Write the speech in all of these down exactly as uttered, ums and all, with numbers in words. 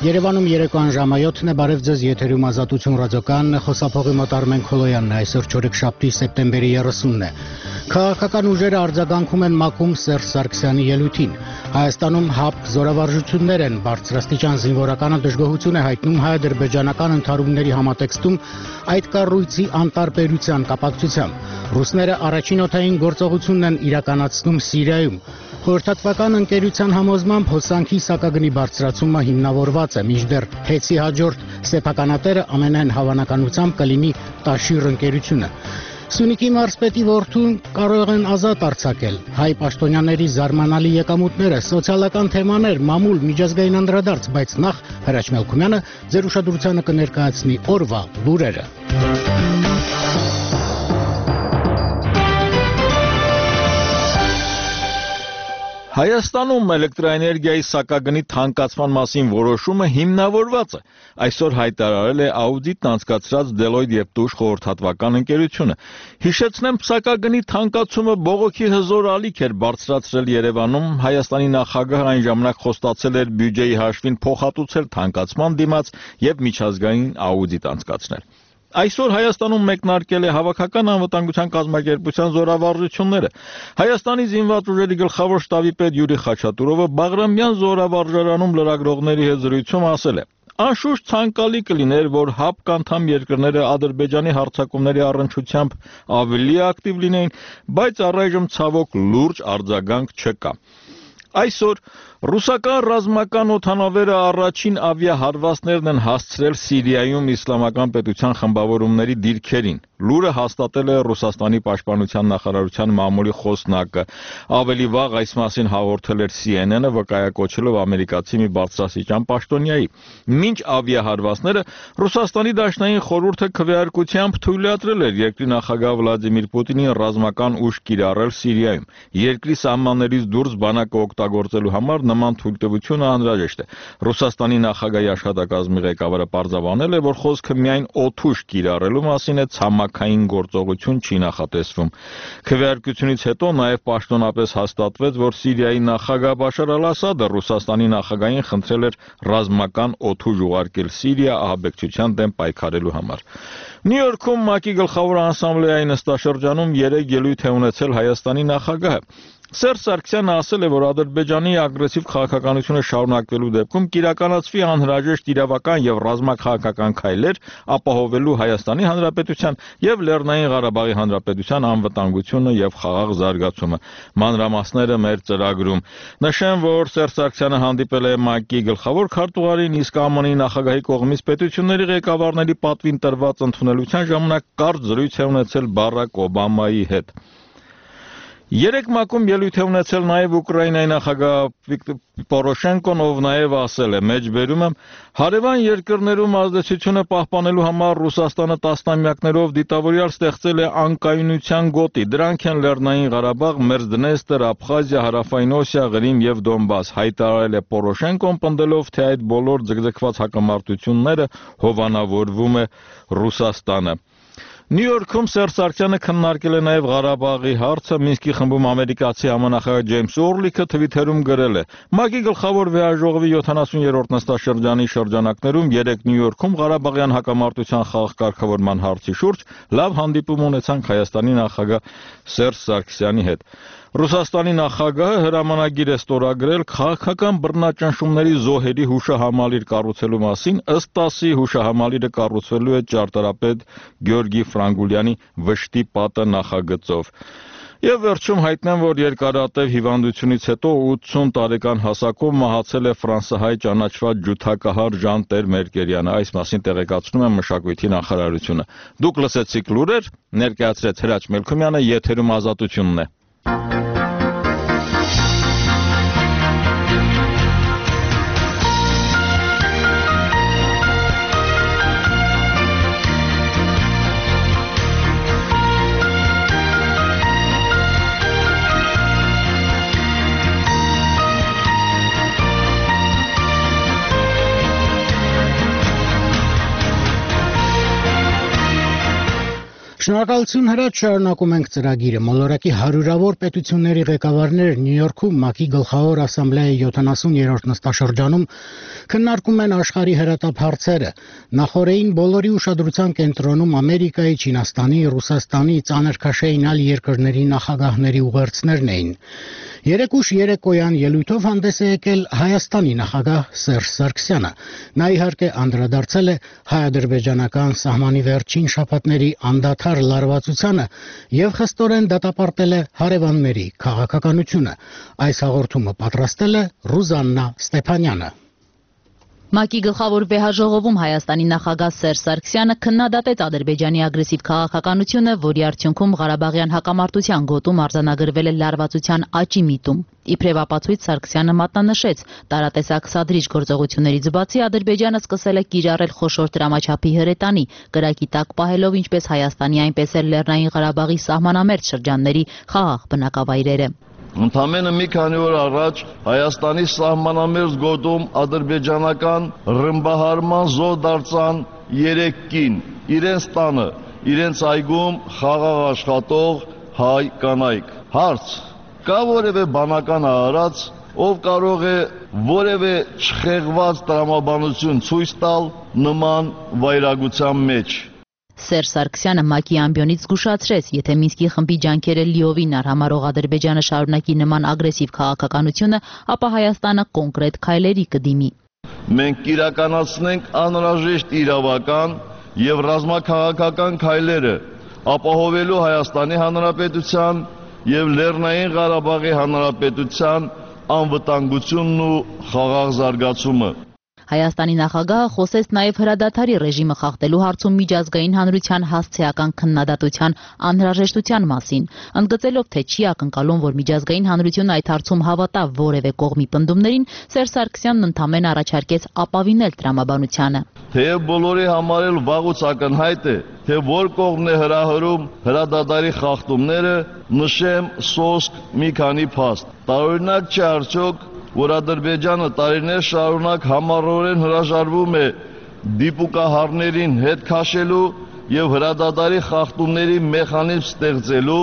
Երևանում երեկոյան ժամը յոթն է, բարև ձեզ, եթերում Ազատություն ռադիոկայանն է, խոսափողի մոտ Արմեն Քոլոյանն է, այսօր չորեքշաբթի սեպտեմբերի երեսունն է։ Քաղաքական ուժերը արձագանքում են ՄԱԿ-ում Սերժ Սարգսյանի ելույթին։ Հայաստանում ՀԱՊԿ զորավարժություններ են, բարձրաստիճան զինվորականը դժգոհություն է հայտնում հայ-ադրբեջանական ընդհարումների համատեքստում այդ կառույցի անտարբերության կապակցությամբ։ Ռուսները առաջին օդային գործողությունն են իրականացնում Սիրիայում։ Խորհրդատվական ընկերության համոզմամբ հոսանքի սակագնի բարձրացումը հիմնավորված է, մինչդեռ Հեցի հաջորդ սեփականատերը ամենայն հավանականությամբ կլինի Տաշիր ընկերությունը։ Սյունիքի մարզպետի որդուն կարող են ազատ արձակել։ Հայ պաշտոնյաների զարմանալի եկամուտները, սոցիալական թեմաներ, մամուլ, միջազգային անդրադարձ, բայց նախ Հրաչ Մելքումյանը ձեր ուշադրությանը կներկայացնի օրվա լուրերը։ Հայաստանում էլեկտրաէներգիայի սակագնի թանկացման մասին որոշումը հիմնավորված է, այսօր հայտարարել է աուդիտն անցկացրած Deloitte և Touche խորհրդատվական ընկերությունը։ Հիշեցնեմ, սակագնի թանկացումը բողոքի հզոր ալիք էր բարձրացրել Երևանում, Հայաստանի նախագահը այն ժամանակ խոստացել էր բյուջեի հաշվին փոխհատուցել թանկացման դիմաց և միջազգային աուդիտ անցկացնել։ Այսօր Հայաստանում մեկնարկել է Հավաքական անվտանգության կազմակերպության զորավարժությունները։ Հայաստանի զինված ուժերի գլխավոր շտաբի պետ Յուրի Խաչատուրովը Բաղրամյան զորավարժարանում լրագրողների հետ զրույցում ասել է. Անշուշտ ցանկալի կլիներ, որ ՀԱՊԿ անդամ երկրները Ադրբեջանի հարձակումների առնչությամբ ավելի ակտիվ լինեին, բայց առայժմ ցավոք լուրջ արձագանք չկա։ Այսօր ռուսական ռազմական օդանավերը առաջին ավիահարվածներն են հասցրել Սիրիայում իսլամական պետության խմբավորումների դիրքերին։ Լուրը հաստատել է Ռուսաստանի պաշտպանության նախարարության մամուլի խոսնակը։ Ավելի վաղ այս մասին հաղորդել էր C N N-ը, վկայակոչելով ամերիկացի մի բարձրաստիճան պաշտոնյայի։ Մինչ ավիահարվածները Ռուսաստանի Դաշնային խորհուրդը քվեարկությամբ թույլատրել էր երկրի նախագահ Վլադիմիր Պուտինին ռազմական ուժ կիրառել Սիրիայում։ Երկրի սահմաններից դուրս բանակը օգտագործելու համար նման թույլտվությունը անհրաժեշտ է։ Ռուսաստանի նախագահի աշխատակազմի ղեկավարը պարզաբանել է, որ խոսքը միայն օդուժ կիրառելու մասին է, ցամաքային գործողություն չի նախատեսվում։ Քվեարկությունից հետո նաև պաշտոնապես հաստատվեց, որ Սիրիայի նախագահ Բաշար Ալ-Ասադը Ռուսաստանի նախագահին խնդրել էր ռազմական օդուժ ուղարկել Սիրիա ահաբեկչության դեմ պայքարելու համար։ Նյու Յորքում ՄԱԿ-ի գլխավոր ասամբլեայի նստաշրջանում երեկ ելույթ է ունեցել Հայաստանի նախագահը։ Սերժ Սարգսյանը ասել է, որ Ադրբեջանի ագրեսիվ քաղաքականությունը շարունակվելու դեպքում կիրականացվի անհրաժեշտ իրավական և ռազմաքաղաքական քայլեր ապահովելու Հայաստանի Հանրապետության և Լեռնային Ղարաբաղի Հանրապետության անվտանգությունը և խաղաղ զարգացումը։ Մանրամասները մեր ծրագրում։ Նշեմ, որ Սերժ Սարգսյանը հանդիպել է ՄԱԿ-ի գլխավոր քարտուղարին, իսկ ԱՄՆ-ի նախագահի կողմից պետությունների ղեկավարների պատվին տրված ընդունելության ժամանակ կարճ զրույց է ունեցել Բարակ Օբամայի հետ։ Երեկ ՄԱԿ-ում ելույթ է ունեցել նաև Ուկրաինայի նախագահ Պորոշենկոն, ով նաև ասել է. «Մեջբերում եմ, հարևան երկրներում ազդեցությունը պահպանելու համար Ռուսաստանը տասնամյակներով դիտավորյալ ստեղծել է անկայունության գոտի։ Դրանք են Լեռնային Ղարաբաղ, Մերձդնեստր, Աբխազիա, Հարավային Օսիա, Ղրիմ և Դոնբաս», հայտարարել է Պորոշենկոն, պնդելով, թե այդ բոլոր ձգձգված հակամարտությունները հովանավորվում է Ռուսաստանը։ Նյու Յորքում Սերժ Սարգսյանը քննարկել է նաև Ղարաբաղի հարցը։ Մինսկի խմբում ամերիկացի համանախագահ Ջեյմս Օրլիքը թվիթերում գրել է. ՄԱԿ-ի գլխավոր վեհաժողովի յոթանասուներորդ նստաշրջանի շրջանակներում երեկ Նյու Յորքում Ղարաբաղյան հակամարտության խաղաղ կարգավորման հարցի շուրջ լավ հանդիպում ունեցանք Հայաստանի նախագահ Սերժ Սարգսյանի հետ։ Ռուսաստանի նախագահը հրամանագիր է ստորագրել քաղաքական բռնաճնշումների զոհերի հուշահամալիր կառուցելու մասին, ըստ տասի հուշահամալիրը կառուցվելու է ճարտարապետ Գյորգի Ֆրանգուլյանի վշտի պատը նախագծով։ Եվ վերջում հայտնեմ, որ երկարատև հիվանդությունից հետո ութսուն տարեկան հասակով մահացել է ֆրանսահայ ճանաչված ջութակահար Ժան Տեր-Մերկերյանը։ Այս մասին տեղեկացնում է մշակույթի նախարարությունը։ Դուք լսեցիք լուրեր, ներկայացրեց Հրաչ Մելքումյանը, եթերում Ազատությունն է։ Շնորհակալություն հրաչ, շարունակում ենք ծրագիրը։ Մոլորակի հարյուրավոր պետությունների ղեկավարներ Նյու Յորքում ՄԱԿ-ի գլխավոր ասամբլեայի յոթանասուներորդ նստաշրջանում քննարկում են աշխարհի հրատապ հարցերը։ Նախօրեին բոլորի ուշադրության կենտրոնում Ամերիկայի, Չինաստանի, Ռուսաստանի, ծանրքաշային այլ երկրների նախագահների ուղերձներն էին։ Երեք ուշ երեկոյան ելույթով հանդես է եկել Հայաստանի նախագահ Սերժ Սարգսյանը։ Նա իհարկե անդրադարձել է հայ-ադրբեջանական սահմանի վերջին շաբաթների անդադար լարվածությանը եւ խստորեն դատապարտել է հարևանների քաղաքականությունը։ Այս հաղորդումը պատրաստել է Ռուզաննա Ստեփանյանը։ ՄԱԿ-ի գլխավոր վեհաժողովում Հայաստանի նախագահ Սերժ Սարգսյանը քննադատեց Ադրբեջանի ագրեսիվ քաղաքականությունը, որի արդյունքում Ղարաբաղյան հակամարտության գոտում արձանագրվել է լարվածության աճի միտում։ Իբրև ապացույց Սարգսյանը մատնանշեց, տարատեսակ սադրիչ գործողություններից բացի Ադրբեջանը սկսել է կիրառել խոշոր դրամաչափի հրետանի, կրակի տակ պահելով ինչպես Հայաստանի, այնպես էլ Լեռնային Ղարաբաղի սահմանամերձ շրջանների խաղաղ բնակավայրերը։ Ընդամենը մի քանի օր առաջ Հայաստանի սահմանամերձ գոտում ադրբեջանական ռմբահարման զոհ դարձան երեք կին, իրենց տանը, իրենց այգում խաղաղ աշխատող հայ կանայք։ Հարց. կա որևէ բանական արարած, ով կարող է որևէ չխեղված տրամաբանություն ցույց տալ նման վայրագության մեջ։ Սերժ Սարգսյանը ՄԱԿ-ի ամբիոնից զգուշացրեց, եթե Մինսկի խմբի ջանքերը լիովին արհամարհող Ադրբեջանը շարունակի նման ագրեսիվ քաղաքականությունը, ապա Հայաստանը կոնկրետ քայլերի կդիմի։ Մենք կիրականացնենք անհրաժեշտ իրավական եւ ռազմաքաղաքական քայլերը, ապահովելու Հայաստանի Հանրապետության եւ Լեռնային Ղարաբաղի Հանրապետության անվտանգությունն ու խաղաղ զարգացումը։ Հայաստանի նախագահը խոսեց նաև հրադադարի ռեժիմը խախտելու հարցում միջազգային հանրության հասցեական քննադատության անհրաժեշտության մասին, ընդգծելով, թե չի ակնկալում, որ միջազգային հանրությունը այդ հարցում հավատա որևէ կողմի պնդումներին, Սերժ Սարգսյանն ընդամենը առաջարկեց ապավինել տրամաբանությանը։ Թեև բոլորի համար էլ վաղուց ակնհայտ է, թե որ կողմն է հրահրում հրադադարի խախտումները, նշեմ սոսկ մի քանի փաստ։ Տարօրինակ չէ արդյոք, որ Ադրբեջանը տարիներ շարունակ համառորեն հրաժարվում է դիպուկահարներին հետ քաշելու եւ հրադադարի խախտումների մեխանիզմ ստեղծելու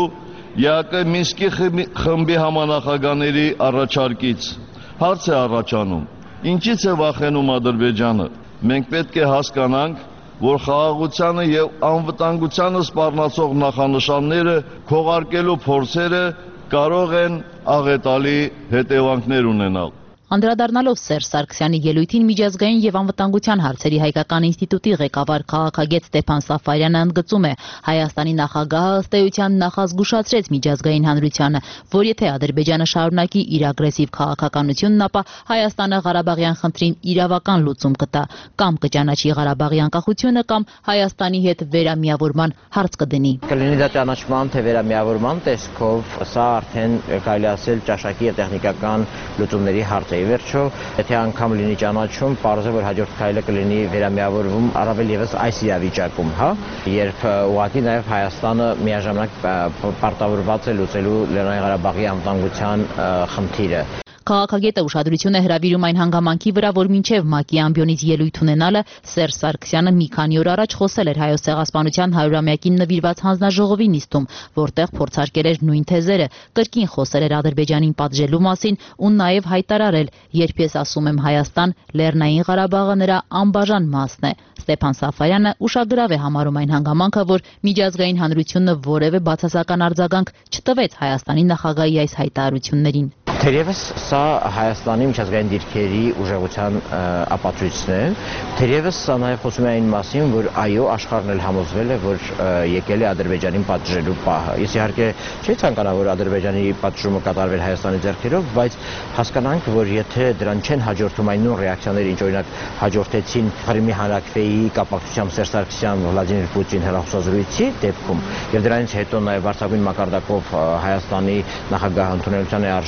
ԵԱԿ Մինսկի խմբի համանախագահների առաջարկից։ Հարց է առաջանում. ինչից է վախենում Ադրբեջանը։ Մենք պետք է հասկանանք, որ խաղաղությանը եւ անվտանգությանը սպառնացող նախանշանները քողարկելու փորձերը կարող են աղետալի հետևանքներ ունենալ։ Անդրադառնալով Սերժ Սարգսյանի ելույթին միջազգային եւ անվտանգության հարցերի հայկական ինստիտուտի ղեկավար քաղաքագետ Ստեփան Սաֆարյանը ընդգծում է, Հայաստանի նախագահը ըստ էության նախազգուշացրեց միջազգային հանրությանը, որ եթե Ադրբեջանը շարունակի իր ագրեսիվ քաղաքականությունն, ապա Հայաստանը Ղարաբաղյան խնդրին իրավական լուծում կտա, կամ կճանաչի Ղարաբաղի անկախությունը, կամ Հայաստանի հետ վերամիավորման հարց կդնի։ Կլինի դա ճանաչման թե վերամիավորման տեսքով, սա արդեն կարելի ասել ճաշակի եւ տեխնիկական լուծումների հարց է։ Վերջո, եթե անգամ լինի ճանաչում, պարզ է, որ հաջորդ քայլը կլինի վերամիավորվում առավել եւս այս իրավիճակում, հա, երբ ուղղակի նաեւ Հայաստանը միաժամանակ պարտավորված է լուծելու Լեռնային Ղարաբաղի անվտանգության խնդիրը։ Քաղաքագետը ուշադրություն է հրավիրում այն հանգամանքի վրա, որ մինչև ՄԱԿ-ի ամբիոնից ելույթ ունենալը Սերժ Սարգսյանը մի քանի օր առաջ խոսել էր Հայոց ցեղասպանության հարյուրամյակին նվիրված հանձնաժողովի նիստում, որտեղ փորձարկել էր նույն թեզերը, կրկին խոսել էր Ադրբեջանին պատժելու մասին ու նաև հայտարարել, երբ ես ասում եմ Հայաստան, Լեռնային Ղարաբաղը նրա անբաժան մասն է։ Ստեփան Սաֆարյանը ուշագրավ է համարում այն հանգամանքը, որ միջազգային հանրությունը որևէ բացասական արձագանք չտվեց Հայաստանի նախագահի այս հայտարարություններին։ Թերևս սա Հայաստանի միջազգային դիրքերի ուժեղության ապացույցն է, թերևս սա նաև խոսում է այն մասին, որ այո, աշխարհն էլ համոզվել է, որ եկել է Ադրբեջանին պատժելու պահը։ Ես իհարկե չի ցանկանա, որ Ադրբեջանի պատժումը կատարվեր Հայաստանի ձեռքերով, բայց հասկանանք, որ եթե դրան չեն հաջորդում այն նույն ռեակցիաները, ինչ օրինակ հաջորդեցին Ղրիմի հանրաքվեի կապակցությամբ Սերժ Սարգսյան, Վլադիմիր Պուտին հեռախոսազրույցի դեպքում, եւ դրանից հետո նաև բարձրագույն մակարդակով Հայաստանի նախագահ ընդունելության է արժանանում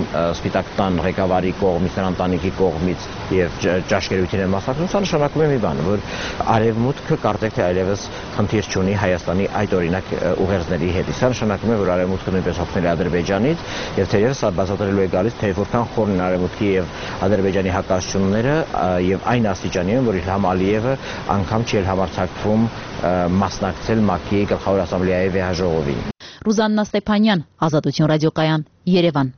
Սպիտակ տան ղեկավարի կողմից, նրան տանիքի կողմից եւ ճաշկերույթին են մասնակցում, սա նշանակում է մի բան, որ արևմուտքը կարծեք թե այլևս խնդիր չունի Հայաստանի այդ օրինակ ուղերձների հետ։ Սա նշանակում է, որ արևմուտքը նույնպես օգնել է Ադրբեջանից եւ թերևս սա բացատրելու է գալիս, թե որքան խորն են արևմուտքի եւ Ադրբեջանի հակասությունները եւ այն աստիճանի են, որ Իլհամ Ալիևը անգամ չի համարձակվում մասնակցել ՄԱԿ-ի գլխավոր ասամբլեայի վեհաժողովին։ Ռուզաննա Ստեփանյան, Ազատություն ռադիոկայան, Երևան։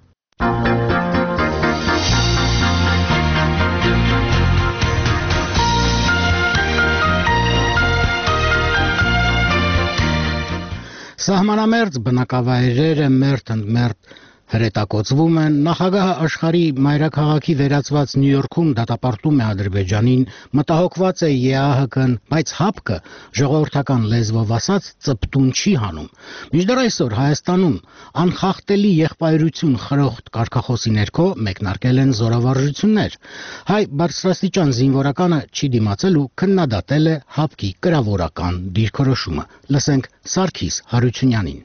Սահմանամերձ բնակավայրերը մերթ ընդ մերթ հրետակոծվում են, նախագահը աշխարհի մայրաքաղաքի վերածված Նյու Յորքում դատապարտում է Ադրբեջանին, մտահոգված է ԵԱՀԿ-ն, բայց ՀԱՊԿ-ը ժողովրդական լեզվով ասած ծպտուն չի հանում։ Մինչդեռ այսօր Հայաստանում անխախտելի եղբայրություն խրոխտ կարգախոսի ներքո մեկնարկել են զորավարժություններ։ Հայ բարձրաստիճան զինվորականը չի դիմացել ու քննադատել է ՀԱՊԿ-ի կրավորական դիրքորոշումը։ Լսենք Սարգիս Հարությունյանին։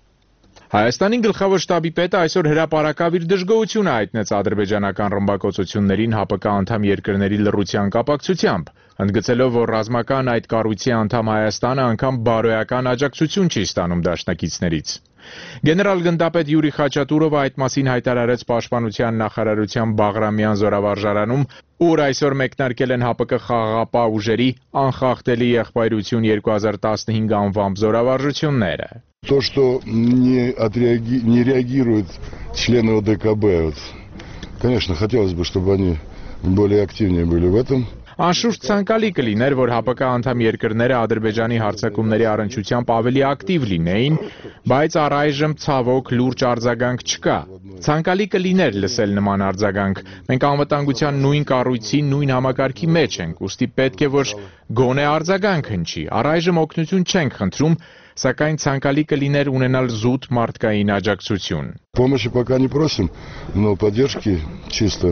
Հայաստանի գլխավոր շտաբի պետը այսօր հրապարակավ իր դժգոհությունը հայտնեց ադրբեջանական ռմբակոծություններին ՀԱՊԿ անդամ երկրների լռության կապակցությամբ, ընդգծելով, որ ռազմական այդ կառույցի անդամ Հայաստանը անգամ բարոյական աջակցություն չի ստանում դաշնակիցներից։ Գեներալ գնդապետ Յուրի Խաչատուրովը այդ մասին հայտարարեց Պաշտպանության նախարարության Բաղրամյան զորավարժարանում, ուր այսօր մեկնարկել են ՀԱՊԿ խաղաղապահ ուժերի անխախտելի եղբայրություն երկու հազար տասնհինգ անվամբ զորավարժությունները։ То, что не, отреаги... не реагируют члены ОДКБ, вот, конечно, хотелось бы, чтобы они более активнее были в этом. Անշուշտ ցանկալի կլիներ, որ ՀԱՊԿ անդամ երկրները Ադրբեջանի հարձակումների առնչությամբ ավելի ակտիվ լինեին, բայց առայժմ ցավոք լուրջ արձագանք չկա։ Ցանկալի կլիներ լսել նման արձագանք։ Մենք անվտանգության նույն կառույցի, նույն համակարգի մեջ ենք, ուստի պետք է որ գոնե արձագանք հնչի։ Առայժմ օգնություն չենք խնդրում, սակայն ցանկալի կլիներ ունենալ զուտ մարդկային աջակցություն։ Помощи пока не просим, но поддержки чисто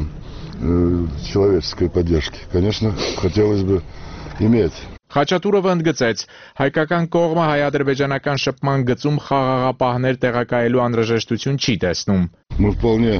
человеческой поддержки, конечно, хотелось бы иметь. Խաչատուրովը ընդգծեց, հայկական կողմը հայ-ադրբեջանական շփման գծում խաղաղապահներ տեղակայելու անհրաժեշտություն չի տեսնում։ Мы вполне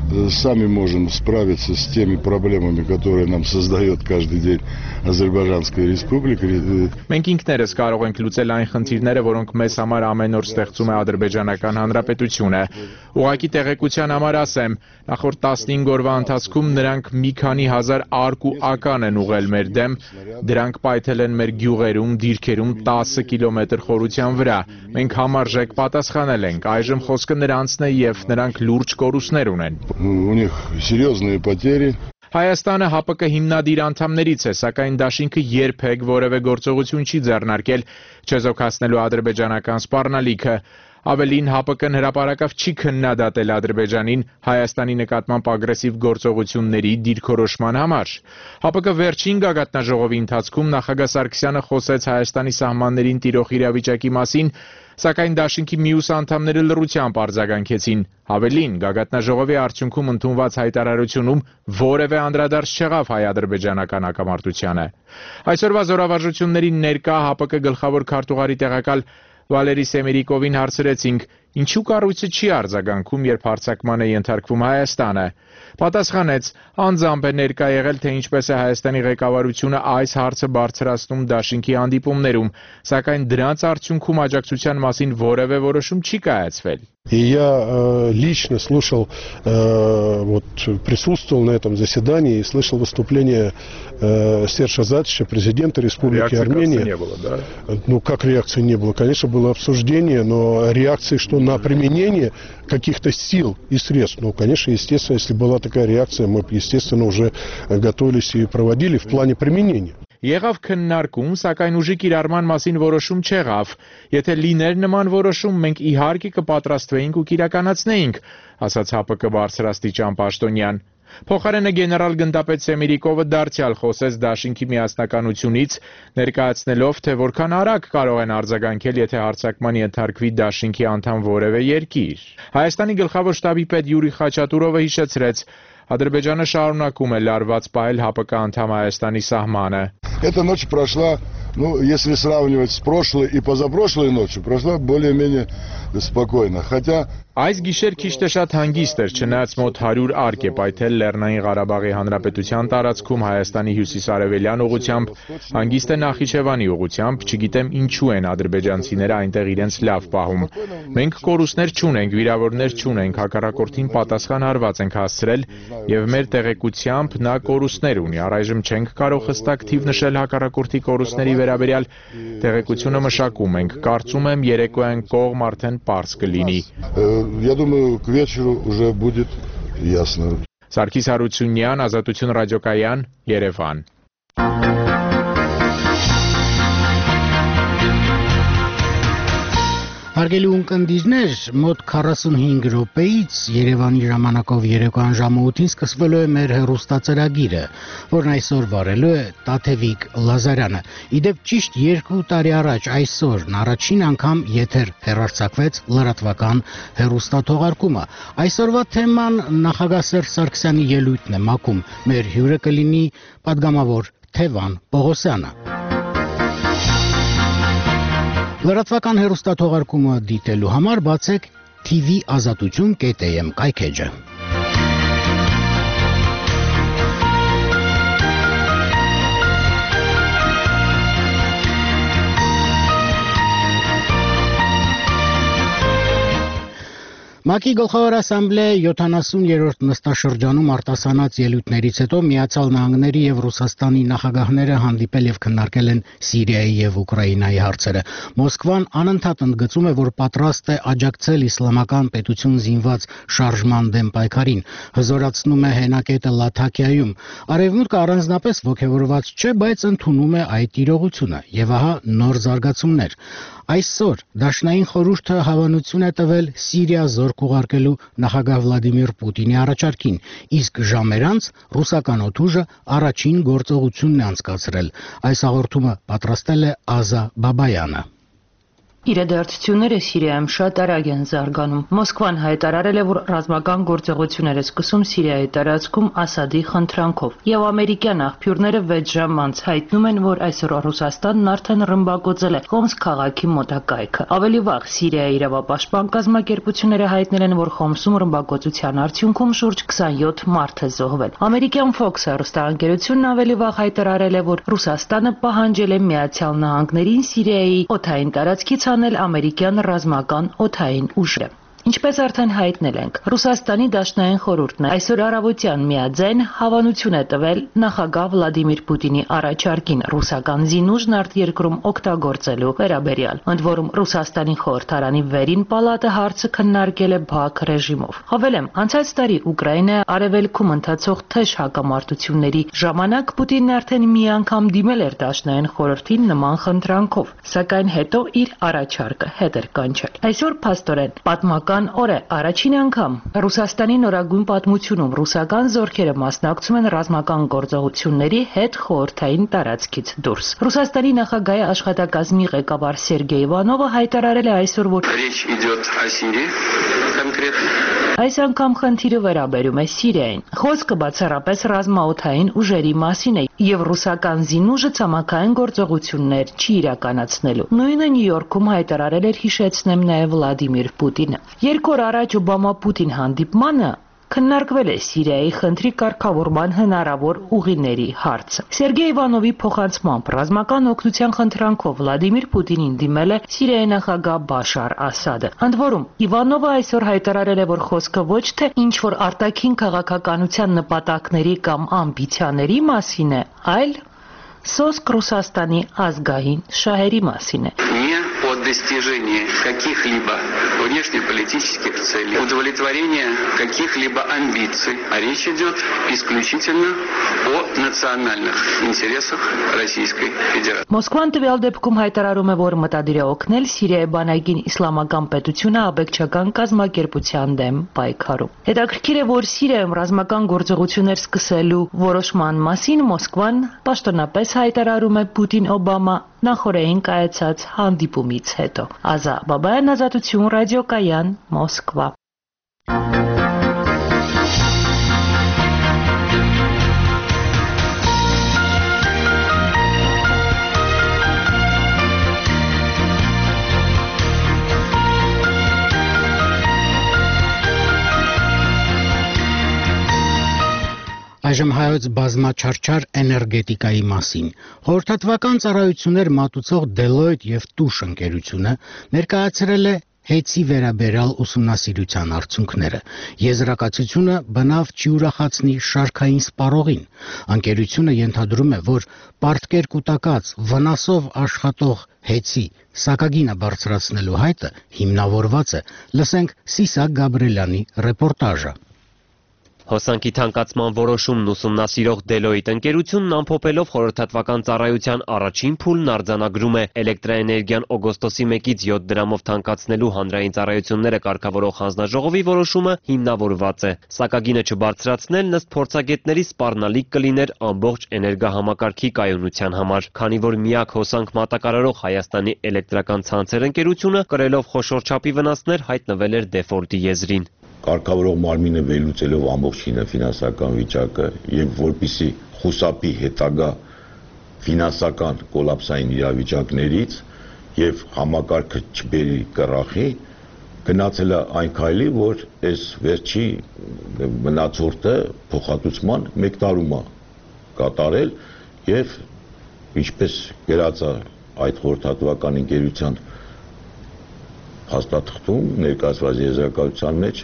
сами можем справиться с теми проблемами, которые нам создает каждый день Азербайджанская республика. Մենք ինքներս կարող ենք լուծել այն խնդիրները, որոնք մեզ համար ամեն օր ստեղծում է Ադրբեջանական Հանրապետությունը։ Ուղղակի տեղեկության համար ասեմ, նախորդ տասնհինգ օրվա ընթացքում նրանք մի քանի հազար արկ ու ական են ուղղել մեր դեմ, դրանք պայթել են մեր գյուղերում, դիրքերում տասը կիլոմետր խորության վրա։ Մենք համարժեք պատասխանել ենք, այժմ խոսքը նրանցն է եւ նրանք լուրջ կորուստներ ունեն։ У них серьезные потери. Հայաստանը ՀԱՊԿ հիմնադիր անդամներից է, սակայն դաշինքը երբեք որևէ գործողություն չի ձեռնարկել չեզոքացնելու ադրբեջանական սպառնալիքը։ Ավելին ՀԱՊԿ-ն հրապարակավ չի քննադատել Ադրբեջանին Հայաստանի նկատմամբ ագրեսիվ գործողությունների դիրքորոշման համար։ ՀԱՊԿ վերջին գագաթնաժողովի ընթացքում նախագահ Սարգսյանը խոսեց Հայաստանի սահմաններին տիրող իրավիճակի մասին, սակայն դաշինքի մյուս անդամները լռությամբ արձագանքեցին։ Ավելին, գագաթնաժողովի արդյունքում ընդունված հայտարարությունում որևէ անդրադարձ չեղավ հայ-ադրբեջանական հակամարտությանը։ Այսօրվա զորավարժությունների ներկա ՀԱՊԿ գլխավոր քարտուղարի տեղակալ Վալերի Սեմերիկովին հարցրեցինք, ինչու կառույցը չի արձագանքում, երբ հարձակման է ենթարկվում Հայաստանը։ Պատասխանեց, անձամբ է ներկա եղել, թե ինչպես է Հայաստանի ղեկավարությունը այս հարցը բարձրացնում դաշինքի հանդիպումներում, сакայն դրանց արդյունքում աջակցության մասին որևէ որոշում չի կայացվել։ И я э, лично слушал, э, вот, присутствовал на этом заседании и слышал выступление э, Сержа Азатовича, президента Республики реакции Армения. Не было, да? Ну, как реакции не было? Конечно, было обсуждение, но реакции, что на применение каких-то сил и средств, ну, конечно, естественно, если была такая реакция, мы, естественно, уже готовились и проводили в плане применения. Եղավ քննարկում, սակայն ուժի կիրառման մասին որոշում չեղավ։ Եթե լիներ նման որոշում, մենք իհարկե կպատրաստվեինք ու կիրականացնեինք, ասաց ՀԱՊԿ բարձրաստիճան պաշտոնյան։ Փոխարենը գեներալ գնդապետ Սեմիրիկովը դարձյալ խոսեց դաշինքի միասնականությունից, ներկայացնելով, թե որքան արագ կարող են արձագանքել, եթե հարձակման ենթարկվի դաշինքի անդամ որևէ երկիր։ Հայաստանի գլխավոր շտաբի պետ Յուրի Խաչատուրովը հիշեցրեց, Ադրբեջանը շարունակում է լարված պահել ՀԱՊԿ անդամ Հայաստանի սահմանը։ Эта ночь прошла, ну, если сравнивать с прошлой и позапрошлой ночью, прошла более-менее спокойно. Хотя Այս գիշեր քիչ թե շատ հանգիստ էր, չնայած մոտ հարյուր արկ է պայթել Լեռնային Ղարաբաղի Հանրապետության տարածքում Հայաստանի հյուսիսարևելյան ուղղությամբ, հանգիստ է Նախիջևանի ուղղությամբ, չգիտեմ ինչու են ադրբեջանցիները այնտեղ իրենց լավ պահում։ Մենք կորուստներ չունենք, վիրավորներ չունենք, հակառակորդին պատասխան հարված ենք հասցրել եւ մեր տեղեկությամբ նա կորուստներ ունի։ Առայժմ չենք կարող հստակ թիվ նշել հակառակորդի կորուստների վերաբերյալ, տեղեկությունը մշակում ենք, կարծում եմ երեկոյան կողմ արդեն պարզ կլինի։ Я думаю, к вечеру уже будет ясно. Սարգիս Հարությունյան, Ազատություն ռադիոկայան, Երևան։ Հարգելի ունկնդիրներ, մոտ քառասունհինգ րոպեից Երևանի ժամանակով երեկոյան ժամը ութին սկսվելու է մեր հեռուստածրագիրը, որն այսօր վարելու է Տաթևիկ Լազարյանը։ Իդեպ ճիշտ երկու տարի առաջ այսօրն առաջին անգամ եթեր հեռարձակվեց լրատվական հեռուստաթողարկումը։ Այսօրվա թեման նախագահ Սերժ Սարգսյանի ելույթն է մակում։ Մեր հյուրը կլինի պատգամավոր Թևան Պողոսյանը։ Լրատվական հեռուստաթողարկումը դիտելու համար բացեք T V ազատություն կետ A M կայքեջը։ ՄԱԿ-ի գլխավոր ասամբլեայի յոթանասուներորդ նստաշրջանում արտասանած ելույթներից հետո Միացյալ Նահանգների եւ Ռուսաստանի նախագահները հանդիպել եւ քննարկել են Սիրիայի եւ Ուկրաինայի հարցերը։ Մոսկվան անընդհատ ընդգծում է, որ պատրաստ է աջակցել իսլամական պետություն զինված շարժման դեմ պայքարին, հզորացնում է հենակետը Լաթաքիայում։ Արևմուտքը առանձնապես ոգևորված չէ, բայց ընդունում է այդ իրողությունը։ Եվ ահա նոր զարգացումներ։ Այսօր Դաշնային խորհուրդը հավանություն է տվել Սիրիա զորք ուղարկելու նախագահ Վլադիմիր Պուտինի առաջարկին, իսկ ժամեր անց ռուսական օդուժը առաջին գործողությունն է անցկացրել։ Այս հաղորդումը պատրաստել է Ազա Բաբայանը։ Իրադարձությունները Սիրիայում շատ արագ են զարգանում։ Մոսկվան հայտարարել է, որ ռազմական գործողություններ է սկսում Սիրիայի տարածքում Ասադի խնդրանքով, եւ ամերիկյան աղբյուրները վեց ժամ անց հայտնում են, որ այսօր Ռուսաստանն արդեն ռմբակոծել է Խոմս քաղաքի մոտակայքը։ Ավելի վաղ Սիրիայի իրավապաշտպան կազմակերպությունները հայտնել են, որ Խոմսում ռմբակոծության արդյունքում շուրջ քսանյոթ մարդ է զոհվել։ Ամերիկյան Fox հեռուստաընկերությունն ավելի վաղ հայտարարել է, որ Ռուսաստանը պահանջել է Միացյալ Նահանգներին Սիրիայի օդային տարածքից անել ամերիկյան ռազմական օդային ուժը։ Ինչպես արդեն հայտնել ենք, Ռուսաստանի Դաշնային խորհուրդն այսօր առավոտյան միաձայն հավանություն է տվել նախագահ Վլադիմիր Պուտինի առաջարկին ռուսական զինուժն արտերկրում օգտագործելու վերաբերյալ, ընդ որում Ռուսաստանի խորհրդարանի վերին պալատը հարցը քննարկել է Բաք ռեժիմով։ Հավելեմ, անցած տարի Ուկրաինայի արևելքում ընթացող թեժ հակամարտությունների ժամանակ Պուտինն արդեն մի անգամ դիմել էր Դաշնային խորհրդին նման խնդրանքով, սակայն հետո իր առաջարկը հետ էր կանչել։ Այսօր փաստորեն պատմական օր է, առաջին անգամ Ռուսաստանի նորագույն պատմությունում ռուսական զորքերը մասնակցում են ռազմական գործողությունների հետ խորհրդային տարածքից դուրս։ Ռուսաստանի նախագահի աշխատակազմի ղեկավար Սերգեյ Իվանովը հայտարարել է այսօր, որ այս անգամ խնդիրը վերաբերում է Սիրիային։ Խոսքը բացառապես ռազմաօդային ուժերի մասին է եւ ռուսական զինուժը ցամաքային գործողություններ չի իրականացնելու։ Նույնը Նյու Յորքում հայտարարել էր, հիշեցնեմ, նաեւ Վլադիմիր Պուտինը։ Երկու օր առաջ Օբամա-Պուտին հանդիպմանը քննարկվել է Սիրիայի խնդրի կարգավորման հնարավոր ուղիների հարցը։ Սերգեյ Իվանովի փոխանցմամբ ռազմական օգնության խնդրանքով Վլադիմիր Պուտինին դիմել է Սիրիայի նախագահ Բաշար Ասադը։ Ընդ որում, Իվանովը այսօր հայտարարել է, որ խոսքը ոչ թե ինչ-որ արտաքին քաղաքականության նպատակների կամ ամբիցիաների մասին է, այլ սոսկ Ռուսաստանի ազգային շահերի մասին է։ Достижение каких-либо внешнеполитических целей, удовлетворение каких-либо амбиций, а речь идет исключительно о национальных интересах Российской Федерации. Մոսկվան տվյալ դեպքում հայտարարում է, որ մտադիր է օգնել Սիրիայի բանակին իսլամական պետությունը աբեկչական կազմակերպության դեմ պայքարում։ Հետաքրքիր է, որ Սիրիայում ռազմական գործողություններ սկսելու որոշման մասին Մոսկվան պաշտոնապես հայտարարում է Պուտին-Օբամա նախորդին կայացած հանդիպումից հետո։ Ազա Բաբայան, Ազատություն ռադիոկայան, Մոսկվա։ հայտնվեց բազմաչարչար էներգետիկայի մասին։ Խորհրդատվական ծառայություններ մատուցող Deloitte եւ Touche ընկերությունը ներկայացրել է հեծի վերաբերյալ ուսումնասիրության արդյունքները։ Եզրակացությունը բնավ չի ուրախացնի շարքային սպառողին։ Ընկերությունը ենթադրում է, որ պարտքեր կուտակած վնասով աշխատող հեծի սակագինը բարձրացնելու հայտը հիմնավորված է։ Լսենք Սիսակ Գաբրելյանի ռեպորտաժը։ Հոսանքի թանկացման որոշումն ուսումնասիրող Deloitte ընկերությունն ամփոփելով խորհրդատվական ծառայության առաջին փուլն արձանագրում է էլեկտրաէներգիան օգոստոսի մեկից յոթ դրամով թանկացնելու հանրային ծառայությունները կարգավորող հանձնաժողովի որոշումը հիմնավորված է։ Սակագինը չբարձրացնելն ըստ փորձագետների սպառնալիք կլիներ ամբողջ էներգահամակարգի կայունության համար, քանի որ միակ հոսանք մատակարարող Հայաստանի էլեկտրական ցանցեր ընկերությունը կրելով խոշոր չափի վնասներ հայտնվել էր դեֆոլտի եզրին։ Կարգավորող մարմինը վերլուծելով ամբողջինը ֆինանսական վիճակը եւ որպիսի խուսափի հետագա ֆինանսական կոլապսային իրավիճակներից եւ համակարգը չբերի կռախի, գնացել է այն քայլի, որ այս վերջի մնացորդը փոխհատուցման մեկ տարում է կատարել եւ ինչպես գրած է այդ խորհրդատվական ընկերության հաստատում ներկայացված եզրակացության մեջ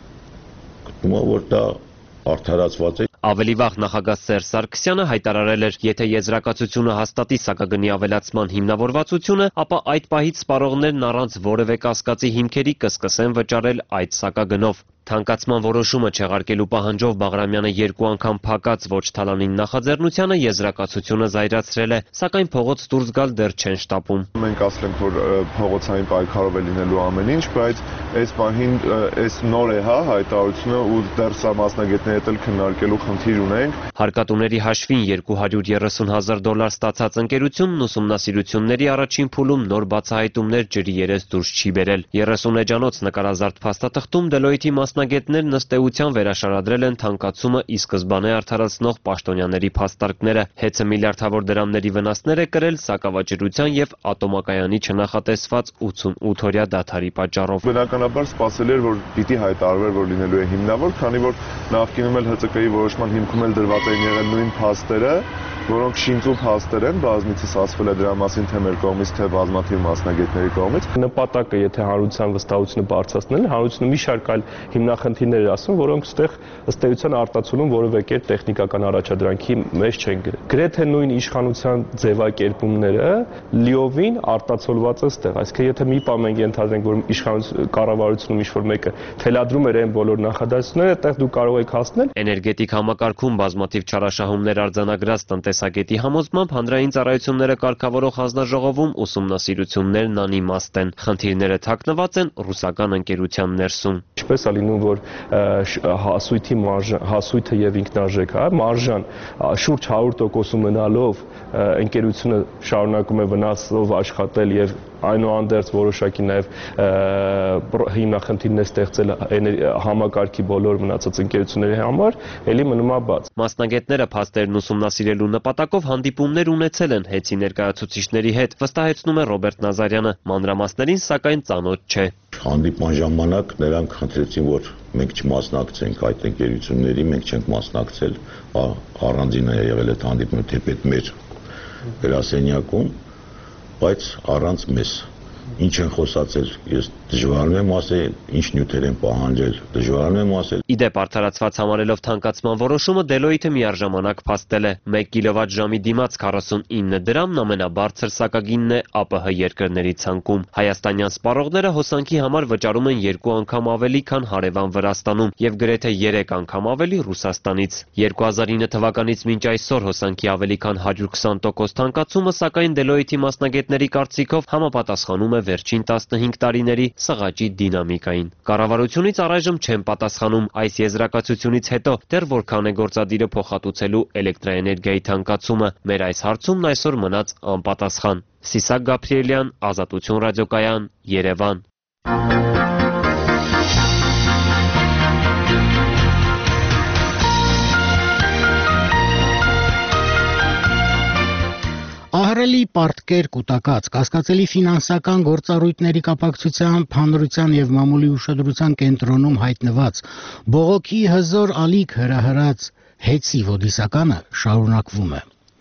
որ դա արդարացված է։ Ավելի վաղ նախագահ Սերժ Սարգսյանը հայտարարել էր, եթե եզրակացությունը հաստատի սակագնի ավելացման հիմնավորվածությունը, ապա այդ պահից սպառողներն առանց որևէ կասկածի հիմքերի կսկսեն վճարել այդ սակագնով։ Թանկացման որոշումը չեղարկելու պահանջով Բաղրամյանը երկու անգամ փակած ոչ թալանին նախաձեռնությանը եզրակացությունը զայրացրել է, սակայն փողոց դուրս գալ դեռ չեն շտապում։ Մենք ասել ենք, որ փողոցային պայքարով է լինելու ամեն ինչ, բայց այս պահին այս նոր է, հա, հայտարարությունը ու դեռ սա մասնագետների հետ էլ քննարկելու խնդիր ունենք։ Հարկատուների հաշվին երկու հարյուր երեսուն հազար դոլար ստացած ընկերությունն ուսումնասիրությունների առաջին փուլում նոր բացահայտումներ ջրի երես դուրս չի բերել։ երեսուն էջանոց նկարազարդ փաստաթղթում Deloitte-ի մասնագետներն ըստ էության վերաշարադրել են թանկացումը ի սկզբանե արդարացնող պաշտոնյաների փաստարկները։ Հեծը միլիարդավոր դրամների վնասներ է կրել սակավաճառության եւ ատոմակայանի չնախատեսված ութսունութ օրյա դադարի պատճառով։ Բնականաբար սպասել էր, որ պիտի հայտարարվեր, որ լինելու է հիմնավոր, քանի որ նախկինում էլ Հ Ծ Կ-ի որոշման հիմքում էլ դրված էին եղել նույն փաստերը, որոնք շինծու փաստեր են, բազմիցս ասվել է դրա մասին թե մեր կողմից, թե բազմաթիվ մասնագետների կողմից։ Նպատակը, եթե հանրության վստահությունը բարձրացնելն է, հանրությունը մի շարք այլ հիմնախնդիրներ էր ասում, որոնք ստեղ ըստ էության արտացոլում որևէ կերպ տեխնիկական առաջադրանքի մեջ չեն գրել։ Գրեթե նույն իշխանության ձևակերպումները լիովին արտացոլված է ստեղ, այսինքն եթե մի բան մենք ենթադրենք, որ իշխանություն կառավարությունում ինչ-որ մեկը թելադրում էր այն բոլոր նախադասությունները, այդտեղ դու կարող եք հասնել։ Էներգետիկ համակարգում բազմաթիվ չարաշահումներ արձանագրած տնտեսագետի համոզմամբ հանրային ծառայությունները կարգավորող հանձնաժողովում ուսումնասիրություններն անիմաստ են։ Խնդիրները թաքնված են ռուսական ընկերության ներսում։ Ինչպես է լինում, որ հասույթի մարժան, հասույթը եւ ինքնարժեքը, հա, մարժան շուրջ հարյուր տոկոս ունենալով ընկերությունը շարունակում է վնասով աշխատել եւ այնուհանդերձ որոշակի նաեւ հիմնախնդիրներ ստեղծել համակարգի բոլոր մնացած ընկերությունների համար, ելի մնում է բաց։ Մասնագետները փաստերն ուսումնասիրելու նպատակով հանդիպումներ ունեցել են հեծի ներկայացուցիչների հետ, վստահեցնում է Ռոբերտ Նազարյանը, մանրամասներին սակայն ծանոթ չէ։ Հանդիպման ժամանակ նրանք խնդրեցին, որ մենք չմասնակցենք այդ ընկերությունների, մենք չենք մասնակցել, առանձին է եղել այդ հանդիպումը թեպետ մեր գրասենյակում, բայց առանց մեզ։ Ինչ են խոսացել, ես դժվարում եմ ասել, ինչ նյութեր են պահանջել, դժվարում եմ ասել։ Իդեպ արդարացված համարելով թանկացման որոշումը Deloitte-ը միառժամանակ փաստել է մեկ կիլովատ-ժամի դիմաց քառասունինը դրամն ամենաբարձր սակագինն է A P H երկրների ցանկում։ Հայաստանյան սպառողները հոսանքի համար վճարում են երկու անգամ ավելի, քան հարևան Վրաստանում եւ գրեթե երեք անգամ ավելի Ռուսաստանից։ երկու հազար ինը թվականից մինչ այսօր հոսանքի ավելի քան հարյուր քսան տոկոս թանկացումը, սակայն Deloitte-ի մասնագետների կարծիքով համապատասխանում է վերջին տասնհինգ տարիների սղաճի դինամիկային։ Կառավարությունից առայժմ չեն պատասխանում այս եզրակացությունից հետո դեռ որքան է գործադիրը փոխհատուցելու էլեկտրաէներգիայի թանկացումը։ Մեր այս հարցումն այսօր մնաց անպատասխան։ Սիսակ Գաբրիելյան, Ազատություն ռադիոկայան, Երևան։ Ահռելի պարտքեր կուտակած կասկածելի ֆինանսական գործառույթների կապակցությամբ հանրության եւ մամուլի ուշադրության կենտրոնում հայտնված բողոքի հզոր ալիք հրահրած հեծի ոդիսականը շարունակվում է։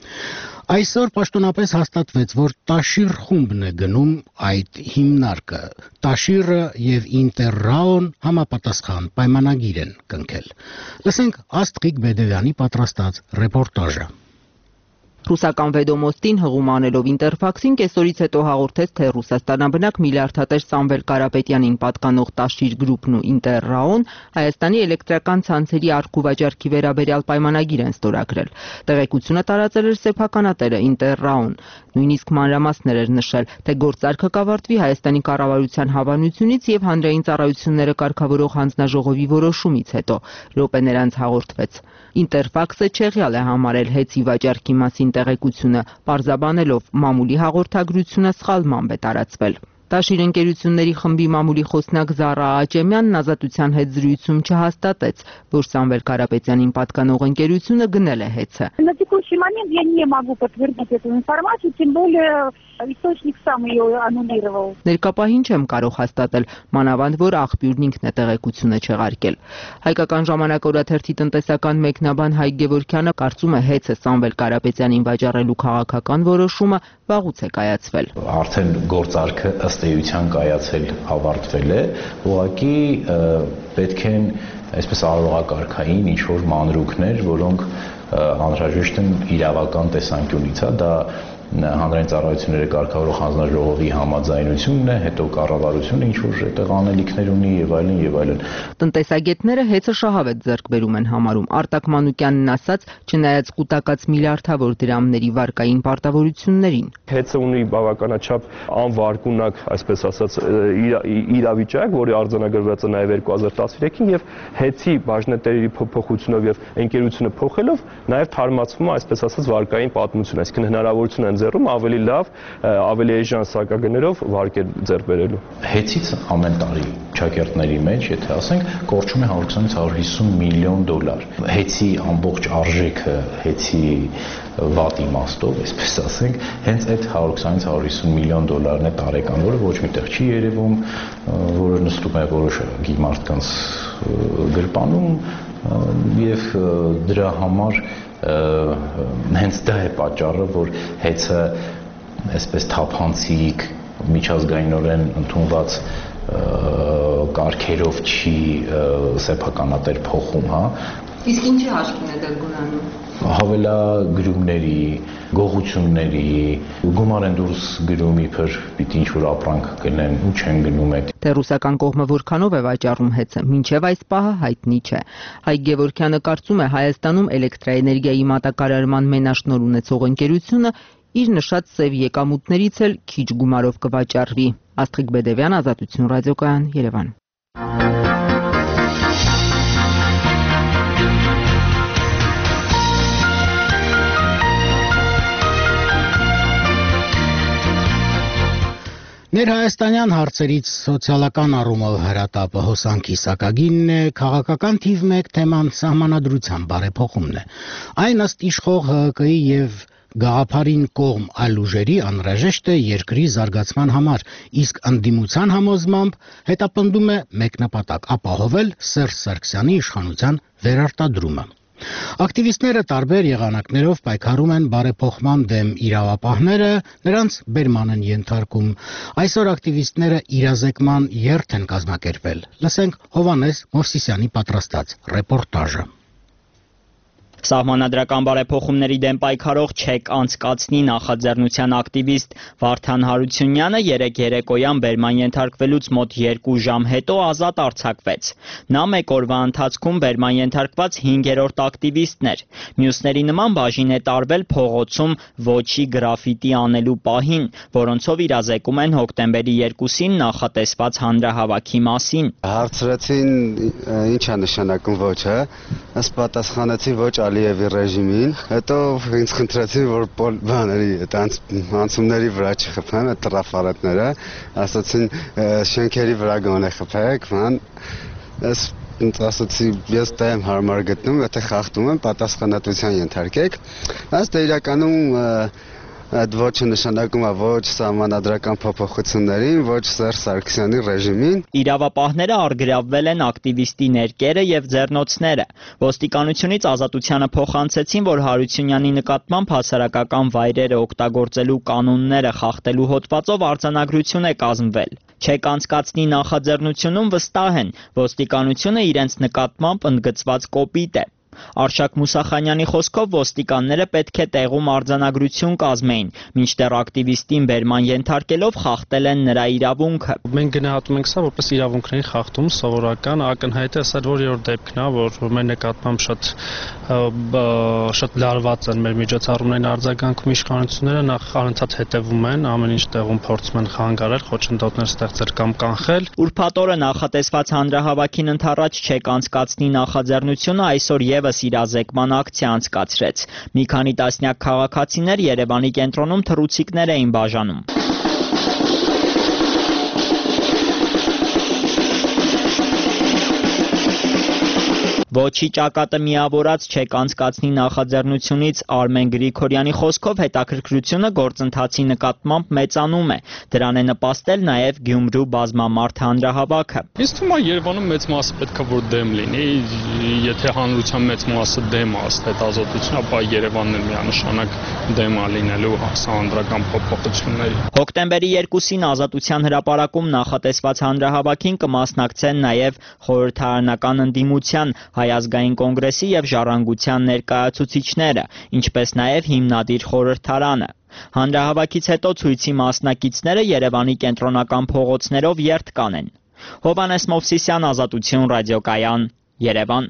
Այսօր պաշտոնապես հաստատվեց, որ Տաշիր խումբն է գնում այդ հիմնարկը։ Տաշիրը եւ Ինտերրաոն համապատասխան պայմանագիր են կնքել։ Լսենք Աստղիկ Բեդևյանի պատրաստած ռեպորտաժը։ Ռուսական Վեդոմոստին հղում անելով Ինտերֆաքսին կեսօրից հետո հաղորդեց, թե Ռուսաստանաբնակ միլիարդատեր Սամվել Կարապետյանին պատկանող Տաշիր գրուպն ու Ինտերրաոն Հայաստանի էլեկտրական ցանցերի առքուվաճառքի վերաբերյալ պայմանագիր են ստորագրել։ Տեղեկությունը տարածել էր սեփականատերը Ինտերրաոն, նույնիսկ մանրամասներ էր նշել, թե գործարքը կավարտվի Հայաստանի կառավարության հավանությունից եւ հանրային ծառայությունները կարգավորող հանձնաժողովի որոշումից հետո։ Րոպե նրանց հաղորդվեց։ Ինտերֆաքսը չեղյալ է համարել հեծի վաճառքի մասին տեղեկությունը, պարզաբանելով մամուլի հաղորդագրությունը սխալմամբ է տարածվել։ Տաշիր ընկերությունների խմբի մամուլի խոսնակ Զարա Աճեմյանն ազատության հետ զրույցում չհաստատեց, որ Սամվել Կարապետյանին պատկանող ընկերությունը գնել է հեծը։ На текущий момент я не могу подтвердить эту информацию, тем более источник сам ее аннулировал. Ներկապահին չեմ կարող հաստատել, մանավանդ որ աղբյուրն ինքն է տեղեկությունը չեղարկել։ Հայկական ժամանակ օրաթերթի տնտեսական մեկնաբան Հայկ Գևորգյանը կարծում է հեծը Սամվել Կարապետյանին վաճառելու քաղաքական որոշումը վաղուց է կայացվել։ Արդեն գործարքը ըստ էության կայացել ավարտվել է, ուղղակի պետք են այսպես արարողակարգային ինչ-որ մանրուքներ, որոնք անհրաժեշտ են իրավական տեսանկյունից, դա հանրային ծառայությունների կարգավորող հանձնաժողովի համաձայնությունն է, հետո կառավարությունը ինչ-որ այդտեղ անելիքներ ունի եւ այլն եւ այլն։ Տնտեսագետները հեծը շահավետ ձեռքբերում են համարում։ Արտակ Մանուկյանն ասաց, չնայած կൂട്ടակած միլիարդավոր դրամների վարկային պարտավորություններին։ Հեծը ունի բավականաչափ անվարկունակ, այսպես ասած, իրավիճակ, որի արձանագրված է նաեւ երկու հազար տասնյոթին եւ հեծի բաժնետերի փոփոխությունով եւ ընկերությունը փոխելով նաեւ թարմացվում է, այսպես ասած, վարկային պատմություն, այսինքն հնարավորություն են ձեռում ավելի լավ, ավելի էժան սակագներով վարկեր ձեռք բերելու։ Հեծից ամեն տարի ճակերտների մեջ, եթե ասենք, կորչում է հարյուր քսանից հարյուր հիսուն միլիոն դոլար։ Հեծի ամբողջ արժեքը, հեծի վատ իմաստով, այսպես ասենք, հենց այդ հարյուր քսանից հարյուր հիսուն միլիոն դոլարն է տարեկան, որը ոչ միտեղ չի երևում, որը նստում է որոշակի մարդկանց գրպանում եւ դրա համար հենց դա է պատճառը, որ հեծը այսպես թափանցիկ միջազգայինորեն ընդունված կարգերով չի սեփականատեր փոխում, հա։ Իսկ ինչի հաշվին է դա գնանում։ Հավելագրումների, գողությունների, գումար են դուրս գրում իբր պիտի ինչ-որ ապրանք գնեն ու չեն գնում այդ։ Թե ռուսական կողմը որքանով է վաճառում հեծը, մինչև այս պահը հայտնի չէ։ Հայկ Գևորգյանը կարծում է Հայաստանում էլեկտրաէներգիայի մատակարարման մենաշնոր ունեցող ընկերությունը իր նշած սև եկամուտներից էլ քիչ գումարով կվաճառվի։ Աստղիկ Բեդևյան, Ազատություն ռադիոկայան, Երևան։ Ներհայաստանյան հարցերից սոցիալական առումով հրատապը հոսանքի սակագինն է, քաղաքական թիվ մեկ թեման սահմանադրության բարեփոխումն է։ Այն ըստ իշխող ՀՀԿ-ի եւ գաղափարին կողմ այլ ուժերի անհրաժեշտ է երկրի զարգացման համար, իսկ ընդդիմության համոզմամբ հետապնդում է մեկ նպատակ՝ ապահովել Սերժ Սարգսյանի իշխանության վերարտադրումը։ Ակտիվիստները տարբեր եղանակներով պայքարում են բարեփոխման դեմ իրավապահները, նրանց բերման են ենթարկում։ Այսօր ակտիվիստները իրազեկման երթ են կազմակերպել։ Լսենք Հովհաննես Մովսիսյանի պատրաստած ռեպորտաժը։ Սահմանադրական բարեփոխումների դեմ պայքարող չեք անցկացնի նախաձեռնության ակտիվիստ Վարդան Հարությունյանը երեկ երեկոյան բերման ենթարկվելուց մոտ երկու ժամ հետո ազատ արձակվեց։ Նա մեկ օրվա ընթացքում բերման ենթարկված հինգերորդ ակտիվիստն էր։ Մյուսների նման բաժին է տարվել փողոցում ոչի գրաֆիտի անելու պահին, որոնցով իրազեկում են հոկտեմբերի երկուսին նախատեսված հանրահավաքի մասին։ Հարցրեցին ինչ է նշանակում ոչը, ըստ պատասխանեցի ոչ Ալիևի ռեժիմին, հետո ինձ խնդրեցին, որ բաների անցումների վրա չխփեմ, այդ տրաֆարետները, ասացին շենքերի վրա գոնե խփեք, ման, ես ասացի, ես դա եմ հարմար գտնում, եթե խախտում եմ, պատասխանատվության ենթարկեք, այս դա իրականում Այդ ոչը նշանակում է ոչ սահմանադրական փոփոխություններին, ոչ Սերժ Սարգսյանի ռեժիմին։ Իրավապահները առգրավվել են ակտիվիստի ներկերը եւ ձեռնոցները։ Ոստիկանությունից ազատությանը փոխանցեցին, որ Հարությունյանի նկատմամբ հասարակական վայրերը օգտագործելու կանոնները խախտելու հոդվածով արձանագրություն է կազմվել։ Չեք անցկացնի նախաձեռնությունում վստահ են, ոստիկանությունը իրենց նկատմամբ ընդգծված կոպիտ է։ Արշակ Մուսախանյանի խոսքով ոստիկանները պետք է տեղում արձանագրություն կազմեին, մինչդեռ ակտիվիստին բերման ենթարկելով խախտել են նրա իրավունքը։ Մենք գնահատում ենք սա որպես իրավունքների խախտում, սովորական, ակնհայտ է, սա որևէ դեպքն է, որ մեր նկատմամբ շատ շատ լարված են մեր միջոցառումներին արձագանքում իշխանությունները, նախ անընդհատ հետևում են, ամեն ինչ տեղում փորձում են խանգարել, խոչընդոտներ ստեղծել կամ կանխել։ Ուրբաթ օրը նախատեսված հանրահավաքին ընդառաջ չեք անցկացնի նախաձեռնությունը այսօր եւս իրազեկման ակցիա անցկացրեց։ Մի քանի տասնյակ քաղաքացիներ Երևանի կենտրոնում թռուցիկներ էին բաժանում։ Ոչի ճակատը միավորած չեք անցկացնի նախաձեռնությունից Արմեն Գրիգորյանի խոսքով հետաքրքրությունը գործընթացի նկատմամբ մեծանում է։ Դրան է նպաստել նաև Գյումրու բազմամարդ հանրահավաքը։ Ինձ թվում է Երևանում մեծ մասը պետք է որ դեմ լինի, եթե հանրության մեծ մասը դեմ է ըստ հետազոտության, ապա Երևանն էլ միանշանակ դեմ է լինելու հանրական փոփոխությունների։ Հոկտեմբերի երկուսին Ազատության հրապարակում նախատեսված հանրահավաքին կմասնակցեն նաև խորհրդարանական ընդդիմության Հայ ազգային կոնգրեսի եւ Ժառանգության ներկայացուցիչները, ինչպես նաև հիմնադիր խորհրդարանը։ Հանրահավաքից հետո ցույցի մասնակիցները Երևանի կենտրոնական փողոցներով երթ կանեն։ Հովհաննես Մովսիսյան, Ազատություն ռադիոկայան, Երևան։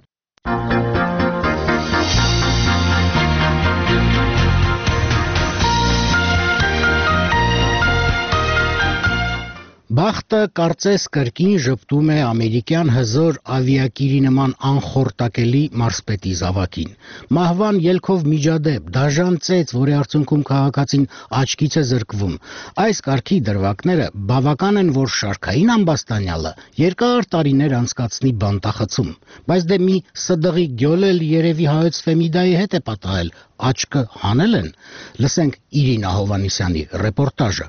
Բախտը կարծես կրկին ժպտում է ամերիկյան հզոր ավիակիրի նման անխորտակելի մարզպետի զավակին։ Մահվան ելքով միջադեպ, դաժան ծեծ, որի արդյունքում քաղաքացին աչքից է զրկվում։ Այս կարգի դրվագները բավական են, որ շարքային ամբաստանյալը երկար տարիներ անցկացնի բանտախցում, բայց դե մի սդղի գյոլ էլ երևի հայոց Ֆեմիդայի հետ է պատահել, աչքը հանել են։ Լսենք Իրինա Հովհաննիսյանի ռեպորտաժը։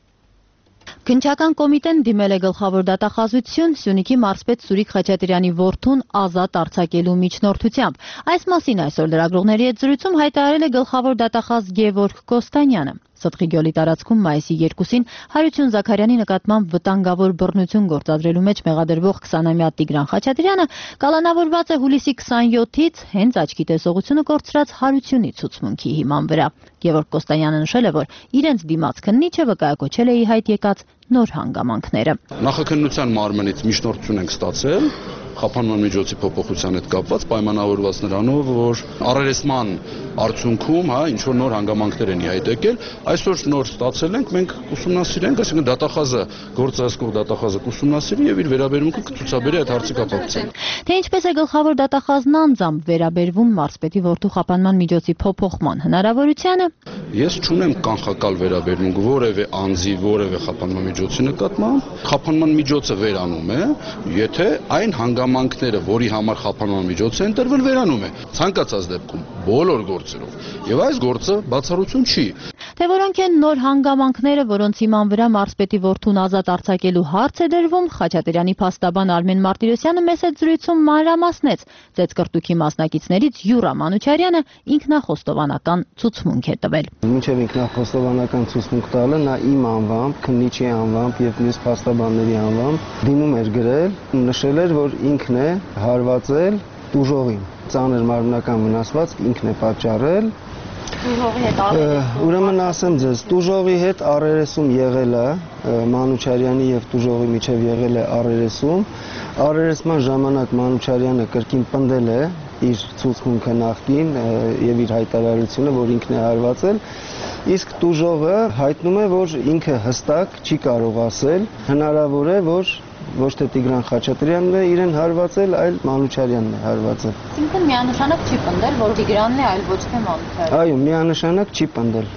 Քննչական կոմիտեն դիմել է գլխավոր դատախազություն Սյունիքի մարզպետ Սուրիկ Խաչատրյանի որդուն ազատ արձակելու միջնորդությամբ։ Այս մասին այսօր լրագրողների հետ զրույցում հայտարարել է գլխավոր դատախազ Գևորգ Կոստանյանը։ Սդղի գյոլի տարածքում մայիսի երկուսին Հարություն Զաքարյանի նկատմամբ վտանգավոր բռնություն գործադրելու մեջ մեղադրվող քսանամյա Տիգրան Խաչատրյանը կալանավորված է հուլիսի քսանյոթից հենց աչքի տեսողությունը կորցրած Հարությունի ցուցմունքի հիման վրա։ Գևորգ Կոստանյանը նշել է, որ իրենց դիմաց քննիչը վկայակոչել է ի հայտ եկած նոր հանգամանքները։ Նախաքննության մարմնից միջնորդություն ենք ստացել խափանման միջոցի փոփոխության հետ կապված, պայմանավորված նրանով, որ առերեսման արդյունքում, հա, ինչ որ նոր հանգամանքներ են ի հայտ եկել, այսօր նոր ստացել ենք, մենք ուսումնասիրենք, այսինքն դատախազը, գործազգող դատախազը կուսումնասիրի եւ իր վերաբերմունքը կցուցաբերի այդ հարցի կապակցությամբ։ Թե ինչպես է գլխավոր դատախազն անձամբ վերաբերվում մարզպետի որդու խափանման միջոցի փոփոխման հնարավորությանը։ Ես չունեմ կանխակալ վերաբերմունք որևէ անձի, որևէ խափանման միջոցի նկատմամբ։ Խափանման միջոցը վերանում է, եթե այն հանգամանքները, որի համար խափանման միջոց է ընտրվել, վերանում է։ Ցանկացած դեպքում բոլոր գործերով։ Եվ այս գործը բացառություն չի։ Թե որոնք են նոր հանգամանքները, որոնց հիման վրա մարզպետի որդուն ազատ արձակելու հարց է դրվում, Խաչատրյանի փաստաբան Արմեն Մարտիրոսյանը մեծ զրույցում մանրամասնեց։ Ծեծկրտուքի մասնակիցներից Յուրա Մանուչարյանը ինքնախոստովանական ցուցմունք է տվել։ Մինչև ինքնախոստովանական ցուցմունք տալը նա իմ անվամբ, քննիչի անվամբ եւ մյուս փաստաբանների անվամբ դիմում էր գրել, նշել էր, որ ինքն է հարվածել տուժողին, ծանր մարմնական վնասվածք ինքն է պատճառել։ Տուժողի հետ Ուրեմն ասեմ ձեզ, տուժողի հետ առերեսում եղել է, Մանուչարյանի եւ տուժողի միջև եղել է առերեսում։ Առերեսման ժամանակ Մանուչարյանը կրկին պնդել է իր ցուցմունքը նախկին եւ իր հայտարարությունը, որ ինքն է հարվածել, իսկ տուժողը հայտնում է, որ ինքը հստակ չի կարող ասել, հնարավոր է, որ ոչ թե Տիգրան Խաչատրյանն է իրեն հարվածել, այլ Մանուչարյանն է հարվածել։ Այսինքն միանշանակ չի պնդել, որ Տիգրանն է, այլ ոչ թե Մանուչարյանը։ Այո, միանշանակ չի պնդել։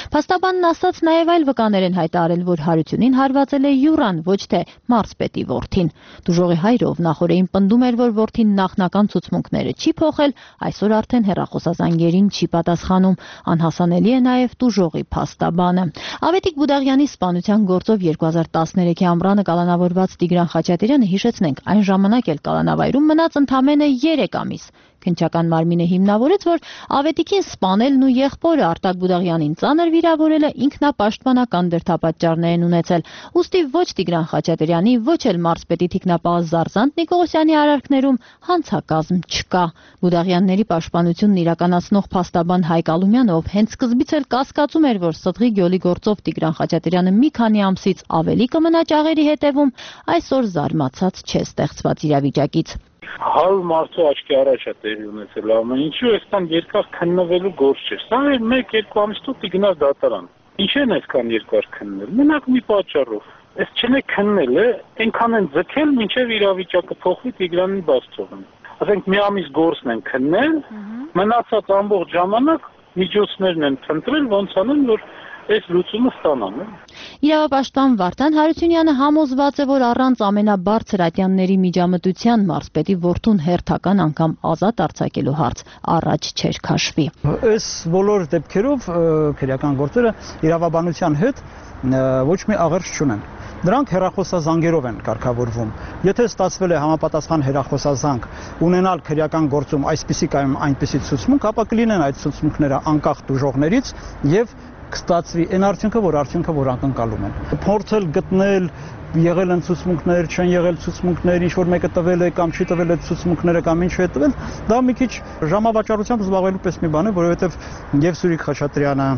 Փաստաբանն ասաց նաև այլ վկաներ են հայտարարել, որ Հարությունին հարվածել է յուրան, ոչ թե մարզպետի որդին։ Դուժողի հայրով նախորդին պնդում էր, որ որդին նախնական ցուցմունքները չի փոխել, այսօր արդեն հեռախոսազանգերին չի պատասխանում։ Անհասանելի է նաև դուժողի փաստաբանը։ Ավետիք Բուդաղյանի սպանության գործով երկու հազար տասներեքի ամռանը կալանավորված Տիգրան Խաչատրյանը, հիշեցնենք, այն ժամանակ էլ կալանավայրում մնաց ընդամենը երեք ամիս։ Քննչական մարմինը հիմնավորեց, որ Ավետիքին սպանելն ու եղբորը Արտակ Բուդաղյանին ծանր վիրավորելը ինքնապաշտպանական դրդապատճառներ են ունեցել։ Ուստի ոչ Տիգրան Խաչատրյանի, ոչ էլ մարզպետի թիկնապահ Զարզանտ Նիկողոսյանի արարքներում հանցակազմ չկա։ Բուդաղյանների պաշտպանությունն իրականացնող փաստաբան Հայկ Ալումյանը, ով հենց սկզբից էլ կասկածում էր, որ Սդղի գյոլի գործով Տիգրան Խաչատրյանը մի քանի ամսից ավելի կմնա ճաղերի հետևում, այսօր զարմացած չէ ստեղծված իրավիճակից։ Հալ մարդու աչքի առաջ է տեղի ունեցել ամեն ինչու, այսքան երկար քննվելու գործ չէ։ Սա էլ մեկ-երկու ամիս տուտ գնաց դատարան։ Ինչ են այսքան երկար քննել։ Մենակ մի պատճառով։ Այս չնե քննել է, այնքան են ձգել, մինչև իրավիճակը փոխվի Տիգրանին բաց թողնի։ Ասենք մի ամիս գործն են քննել, մնացած ամբողջ ժամանակ միջոցներն են փնտրել, ոնց անեն, որ այս լուծումը ստանան։ Իրավապաշտպան Վարդան Հարությունյանը համոզված է, որ առանց ամենաբարձր ատյանների միջամտության մարզպետի որդուն հերթական անգամ ազատ արձակելու հարց առաջ չէր քաշվի։ Այս բոլոր դեպքերով քրեական գործերը իրավաբանության հետ ոչ մի աղերս չունեն։ Նրանք հեռախոսազանգերով են կարգավորվում։ Եթե ստացվել է համապատասխան հեռախոսազանգ ունենալ քրեական գործում այսպիսի կամ այնպիսի ցուցմունք, ապա կլինեն այդ ցուցմունքները անկախ դժողներից եւ կստացվի այն արդյունքը, որ արդյունքը որ ակնկալում են։ Փորձել գտնել եղել են ցուցմունքներ, չեն եղել ցուցմունքներ, ինչ որ մեկը տվել է կամ չի տվել այդ ցուցմունքները կամ ինչու է տվել, դա մի քիչ ժամավաճառությամբ զբաղվելու պես մի բան է, որովհետեւ եւ Սուրիկ Խաչատրյանը,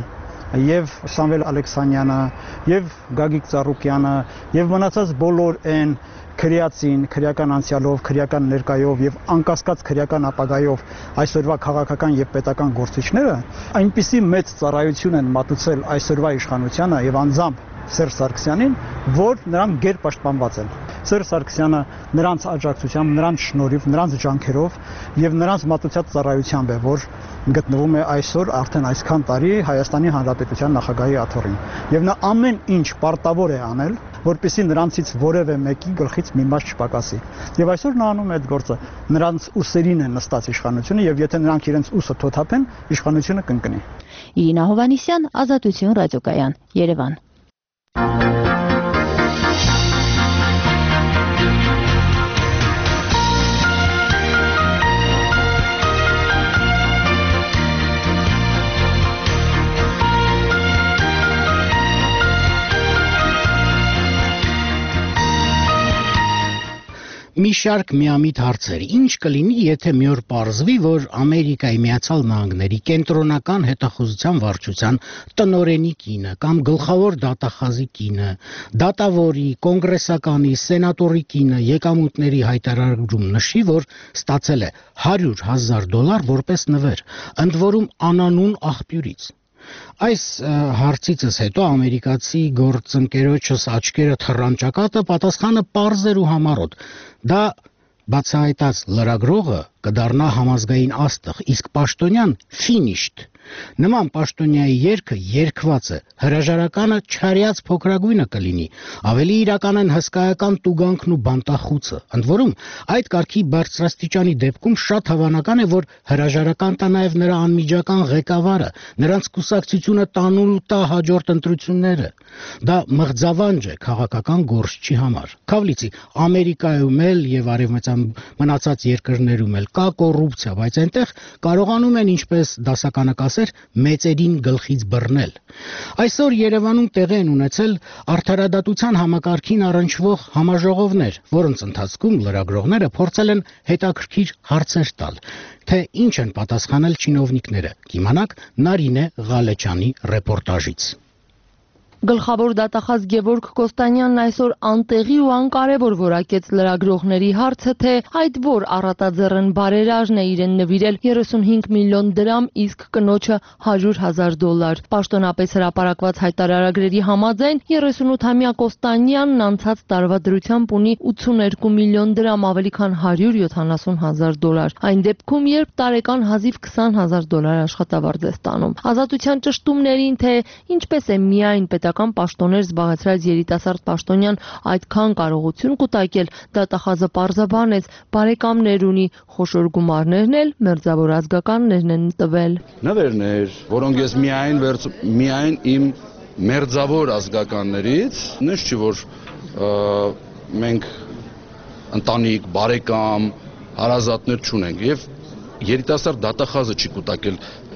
եւ Սամվել Ալեքսանյանը, եւ Գագիկ Ծառուկյանը, եւ մնացած բոլոր այն քրեացին, քրեական անցյալով, քրեական ներկայով եւ անկասկած քրեական ապագայով այսօրվա քաղաքական եւ պետական գործիչները այնպիսի մեծ ծառայություն են մատուցել այսօրվա իշխանությանը եւ անձամբ Սերժ Սարգսյանին, որ նրանք գերպաշտպանված են։ Սերժ Սարգսյանը նրանց աջակցությամբ, նրանց շնորհիվ, նրանց ջանքերով եւ նրանց մատուցած ծառայությամբ է, որ գտնվում է այսօր արդեն այսքան տարի Հայաստանի Հանրապետության նախագահի աթոռին։ Եվ նա ամեն ինչ պարտավոր է անել, որպեսզի նրանցից որևէ մեկի գլխից մի մաս չպակասի։ Եվ այսօր նա անում է այդ գործը։ Նրանց ուսերին է նստած իշխանությունը եւ եթե նրանք իրենց ուսը թոթափեն, իշխանությունը կընկնի։ Իրինա Հովանիսյան, Ազատություն ռադիոկայան, Երևան։ Մի շարք միամիտ հարցեր։ Ինչ կլինի, եթե մի օր պարզվի, որ Ամերիկայի Միացյալ Նահանգների կենտրոնական հետախուզության վարչության տնօրենի կինը կամ գլխավոր դատախազի կինը, դատավորի, կոնգրեսականի, սենատորի կինը եկամուտների հայտարարում նշի, որ ստացել է հարյուր հազար դոլար որպես նվեր, ընդ որում անանուն աղբյուրից։ Այս հարցիցս հետո ամերիկացի գործընկերոջս աչքերը թռան ճակատը, պատասխանը պարզ էր ու համառոտ։ Դա բացահայտած լրագրողը կդառնա համազգային աստղ, իսկ պաշտոնյան ֆինիշտ։ Նման պաշտոնյայի երգը երգված է, հրաժարականը չարյաց փոքրագույնը կլինի, ավելի իրական են հսկայական տուգանքն ու բանտախուցը։ Ընդ որում, այդ կարգի բարձրաստիճանի դեպքում շատ հավանական է, որ հրաժարական տա նաև նրա անմիջական ղեկավարը, նրանց կուսակցությունը տանուլ տա հաջորդ ընտրությունները։ Դա մղձավանջ է քաղաքական գործչի համար։ Քավլիցի Ամերիկայում էլ եւ արևմտյան մնացած երկրներում էլ կա կոռուպցիա, բայց այնտեղ կարողանում են ինչպես դասականակասեր մեծերին գլխից բռնել։ Այսօր Երևանում տեղի են ունեցել արդարադատության համակարգին առնչվող համաժողովներ, որոնց ընթացքում լրագրողները փորձել են հետաքրքիր հարցեր տալ, թե ինչ են պատասխանել չինովնիկները։ Կիմանաք Նարինե Ղալեչյանի ռեպորտաժից։ Գլխավոր դատախազ Գևորգ Կոստանյանն այսօր անտեղի ու անկարևոր որակեց լրագրողների հարցը, թե այդ որ առատաձեռն բարերարն է իրեն նվիրել երեսունհինգ միլիոն դրամ, իսկ կնոջը հարյուր հազար դոլար։ Պաշտոնապես հրապարակված հայտարարագրերի համաձայն երեսունութամյա Կոստանյանն անցած տարվա դրությամբ ունի ութսուներկու միլիոն դրամ, ավելի քան հարյուր յոթանասուն հազար դոլար։ Այն դեպքում, երբ տարեկան հազիվ քսան հազար դոլար աշխատավարձ է ստանում։ Ազատության ճշտումներին, թե ինչպես է միայն պետական պաշտոններ զբաղեցրած երիտասարդ պաշտոնյան այդքան կարողություն կուտակել, դատախազը պարզաբանեց, բարեկամներ ունի, խոշոր գումարներն էլ մերձավոր ազգականներն են տվել։ Նվերներ, որոնք ես միայն միայն իմ մերձավոր ազգականներից, նույնիսկ չի որ մենք ընտանիք, բարեկամ, հարազատներ չունենք եւ երիտասարդ դատախազը չի կուտակել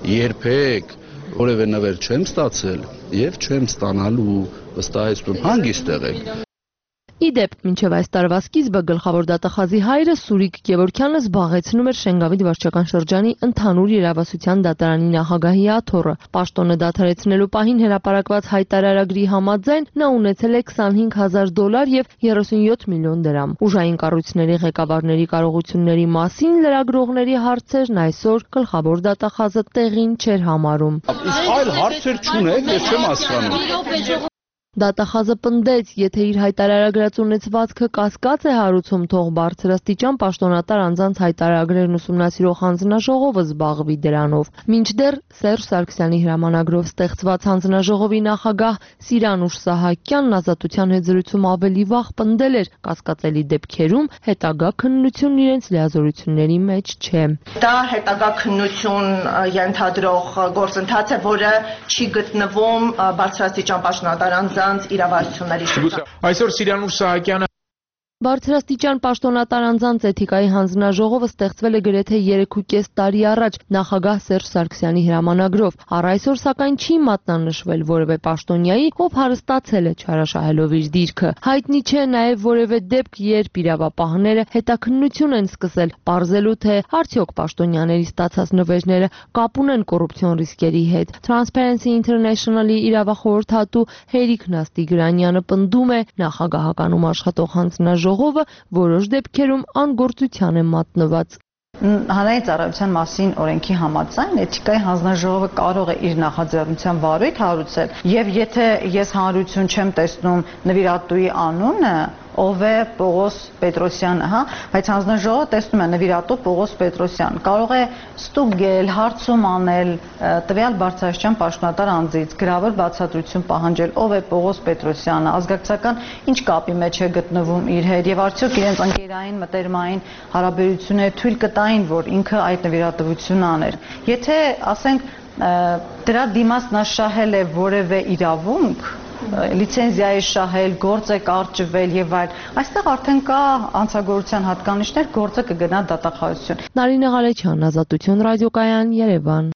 երբեք որևէ նվեր չեմ ստացել եւ չեմ ստանալու, վստահեցնում եմ, հանգիստ եղեք։ Իդեպ, մինչև այս տարվա սկիզբը գլխավոր դատախազի հայրը Սուրիկ Գևորգյանը զբաղեցնում էր Շենգավիթ վարչական շրջանի ընդհանուր իրավասության դատարանի նախագահի աթոռը։ Պաշտոնը դադարեցնելու պահին հրապարակված հայտարարագրի համաձայն նա ունեցել է քսանհինգ հազար դոլար եւ երեսունյոթ միլիոն դրամ։ Ուժային կառույցների ղեկավարների կարողությունների մասին լրագրողների հարցերն այսօր գլխավոր դատախազը տեղին չէր համարում։ Իսկ այլ հարցեր չունեք, ես չեմ հասկանում։ Դատախազը պնդեց, եթե իր հայտարարագրած ունեցվածքը կասկած է հարուցում, թող բարձրաստիճան պաշտոնատար անձանց հայտարարագրերն ուսումնասիրող հանձնաժողովը զբաղվի դրանով։ Մինչդեռ Սերժ Սարգսյանի հրամանագրով ստեղծված հանձնաժողովի նախագահ Սիրանուշ Սահակյանն Ազատության հետ զրույցում ավելի վաղ պնդել էր, կասկածելի դեպքերում հետագա քննությունն իրենց լիազորությունների մեջ չէ։ Դա հետագա քննություն ենթադրող գործընթաց է, որը չի գտնվում բարձրաստիճան պաշտոնատար անձանց իրավասությունների շրջանում։ Այսօր Սիրանուշ Սահակյանը Բարձրաստիճան պաշտոնատար անձանց էթիկայի հանձնաժողովը ստեղծվել է գրեթե երեքուկես տարի առաջ նախագահ Սերժ Սարգսյանի հրամանագրով։ Առ այսօր սակայն չի մատնանշվել որևէ պաշտոնյայի, ով հարստացել է չարաշահելով իր դիրքը։ Հայտնի չէ նաև որևէ դեպք, երբ իրավապահները հետաքննություն են սկսել, պարզելու թե արդյոք պաշտոնյաների ստացած նվերները կապ ունեն կոռուպցիոն ռիսկերի հետ։ Transparency International-ի իրավախորհրդատու Հերիկ Նաստիգրանյանը պնդում է, նախագահականում աշխատող հանձնաժողովը ժողովը որոշ դեպքերում անգործության է մատնված։ Հանրային ծառայության մասին օրենքի համաձայն էթիկայի հանձնաժողովը կարող է իր նախաձեռնության վարույթ հարուցել եւ եթե ես հանրություն չեմ տեսնում նվիրատուի անունը, ով է Պողոս Պետրոսյանը, հա, բայց հանձնաժողովը տեսնում է նվիրատու Պողոս Պետրոսյան, կարող է ստուգել, հարցում անել տվյալ բարձրաստիճան պաշտոնատար անձից, գրավոր բացատրություն պահանջել, ով է Պողոս Պետրոսյանը, ազգակցական ինչ կապի մեջ է գտնվում իր հետ եւ արդյոք իրենց ընկերային մտերմային հարաբերությունները թույլ կտային, որ ինքը այդ նվիրատվությունը աներ։ Եթե, ասենք, դրա դիմաց նա շահել է որևէ իրավունք, լիցենզիա է շահել, գործ է կարճվել եւ այլ։ Այստեղ արդեն կա անցագործության հատկանիշներ, գործը կգնա դատախազություն։ Նարինե Ղալեչյան, Ազատություն ռադիոկայան, Երևան։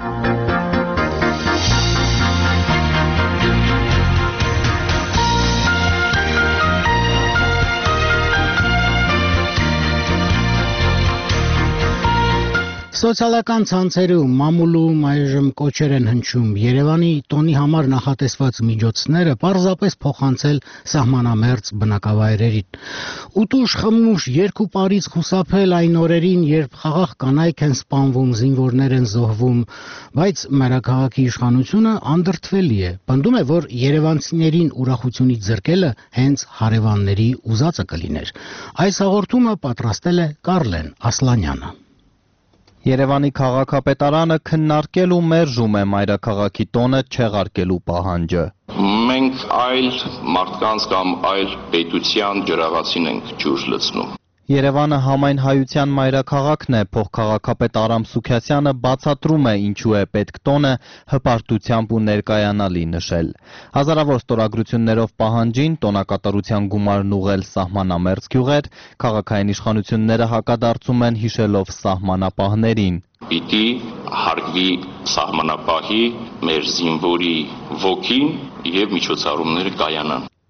Սոցիալական ցանցերում մամուլում այժմ կոչեր են հնչում Երևանի տոնի համար նախատեսված միջոցները պարզապես փոխանցել սահմանամերձ բնակավայրերին։ Ուտուշ խմուշ երկու պարից խուսափել այն օրերին, երբ խաղաղ կանայք են սպանվում, զինվորներ են զոհվում, բայց մայրաքաղաքի իշխանությունը անդրդվելի է։ Պնդում է, որ երևանցիներին ուրախությունից զրկելը հենց հարևանների ուզածը կլիներ։ Այս հաղորդումը պատրաստել է Կարլեն Ասլանյանը։ Երևանի քաղաքապետարանը քննարկել ու մերժում է մայրաքաղաքի տոնը չեղարկելու պահանջը։ Մենք այլ մարդկանց կամ այլ պետության ջրաղացին ենք ջուր լցնում։ Երևանը համայն հայության մայրաքաղաքն է, փոխքաղաքապետ Արամ Սուքյասյանը բացատրում է ինչու է պետք տոնը հպարտությամբ ու ներկայանալի նշել։ Հազարավոր ստորագրություններով պահանջին տոնակատարության գումարն ուղղել սահմանամերձ գյուղեր, քաղաքային իշխանությունները հակադարձում են հիշելով սահմանապահներին։ Պիտի հարգվի սահմանապահի մեր զինվորի ոգին եւ միջոցառումները կայանան։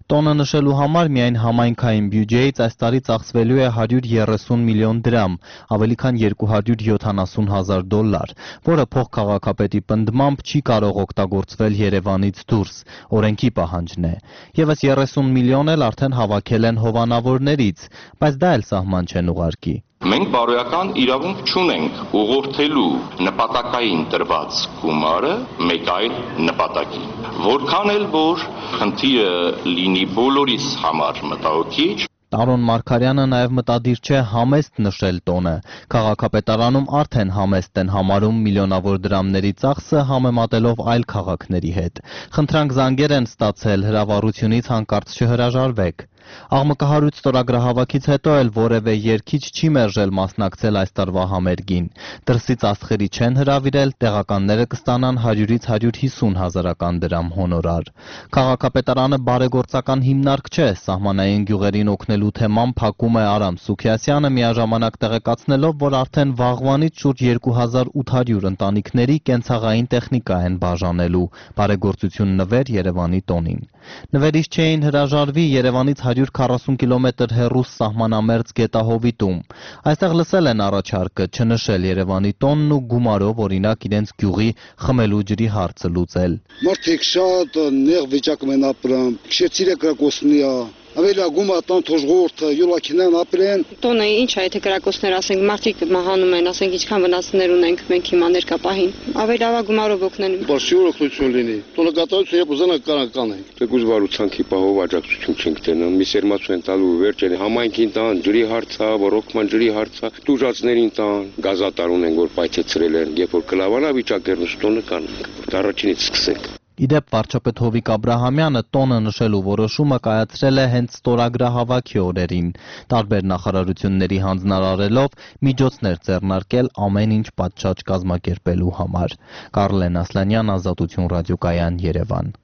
Տոնը նշելու համար միայն համայնքային բյուջեից այս տարի ծախսվելու է հարյուր երեսուն միլիոն դրամ, ավելի քան երկու հարյուր յոթանասուն հազար դոլար, որը փոխքաղաքապետի պնդմամբ չի կարող օգտագործվել Երևանից դուրս, օրենքի պահանջն է։ Եվս երեսուն միլիոն էլ արդեն հավաքել են հովանավորներից, բայց դա էլ սահման չեն ուղարկի։ Մենք բարոյական իրավունք չունենք ուղղորդելու նպատակային տրված գումարը մեկ այլ նպատակի։ Որքան էլ որ խնդիրը լինի բոլորիս համար մտահոգիչ, Տարոն Մարգարյանը նաև մտադիր չէ համեստ նշել տոնը։ Քաղաքապետարանում արդեն համեստ են համարում միլիոնավոր դրամների ծախսը համեմատելով այլ քաղաքների հետ։ Խնդրանք զանգեր են ստացել, հրավառությունից հանկարծ չհրաժարվեք։ Աղմկահարույց ստորագրահավաքից հետո էլ որևէ երգիչ չի մերժել մասնակցել այս տարվա համերգին։ Դրսից աստղերի չեն հրավիրել, տեղականները կստանան հարյուրից հարյուր հիսուն հազարական դրամ հոնորար։ Քաղաքապետարանը բարեգործական հիմնարկ չէ, սահմանային գյուղերին օգնելու թեման փակում է Արամ Սուքիասյանը, միաժամանակ տեղեկացնելով, որ արդեն վաղվանից շուրջ երկու հազար ութ հարյուր ընտանիքների կենցաղային տեխնիկա են բաժանելու, բարեգործություն նվեր Երևանի տոնին։ Նվերից չէին հրաժարվի Երևանից հարյուր քառասուն կիլոմետր հեռու սահմանամերձ Գետահովիտում։ Այստեղ լսել են առաջարկը չնշել Երևանի տոնն ու գումարով օրինակ իրենց գյուղի խմելու ջրի հարցը լուծել։ Մարդիկ շատ նեղ վիճակում են ապրում, քշեցիրը կրակոսնի է, ավելի գումա տան թոժղորթը, յուլակինան ապրեն։ Տոնը ինչ է, եթե կրակոսներ ասենք, մարդիկ մահանում են, ասենք ինչքան վնասներ ունենք մենք հիմա ներկապահին։ Ավելի լավ գումարով օգնեն։ Բարձր օգնություն լինի։ Տոնը կատարություն երբ ուզենա կանական ենք։ Թեկուզ վարուցանքի պահով աջակցություն չենք տենում, մի սերմացու են տալու վերջերը համայնքին տան, ջրի հարցա, ռոկման ջրի հարցա, տուժածներին տան, գազատար ունեն, որ պայթեցրել են, երբ որ կլավանա վիճակերն տոնը կանենք։ Առաջինից սկսենք։ Իդեպ վարչապետ Հովիկ Աբրահամյանը տոնը նշելու որոշումը կայացրել է հենց ստորագրահավաքի օրերին, տարբեր նախարարությունների հանձնարարելով միջոցներ ձեռնարկել ամեն ինչ պատշաճ կազմակերպելու համար։ Կարլեն Ասլանյան, Ազատություն ռադիոկայան, Երևան։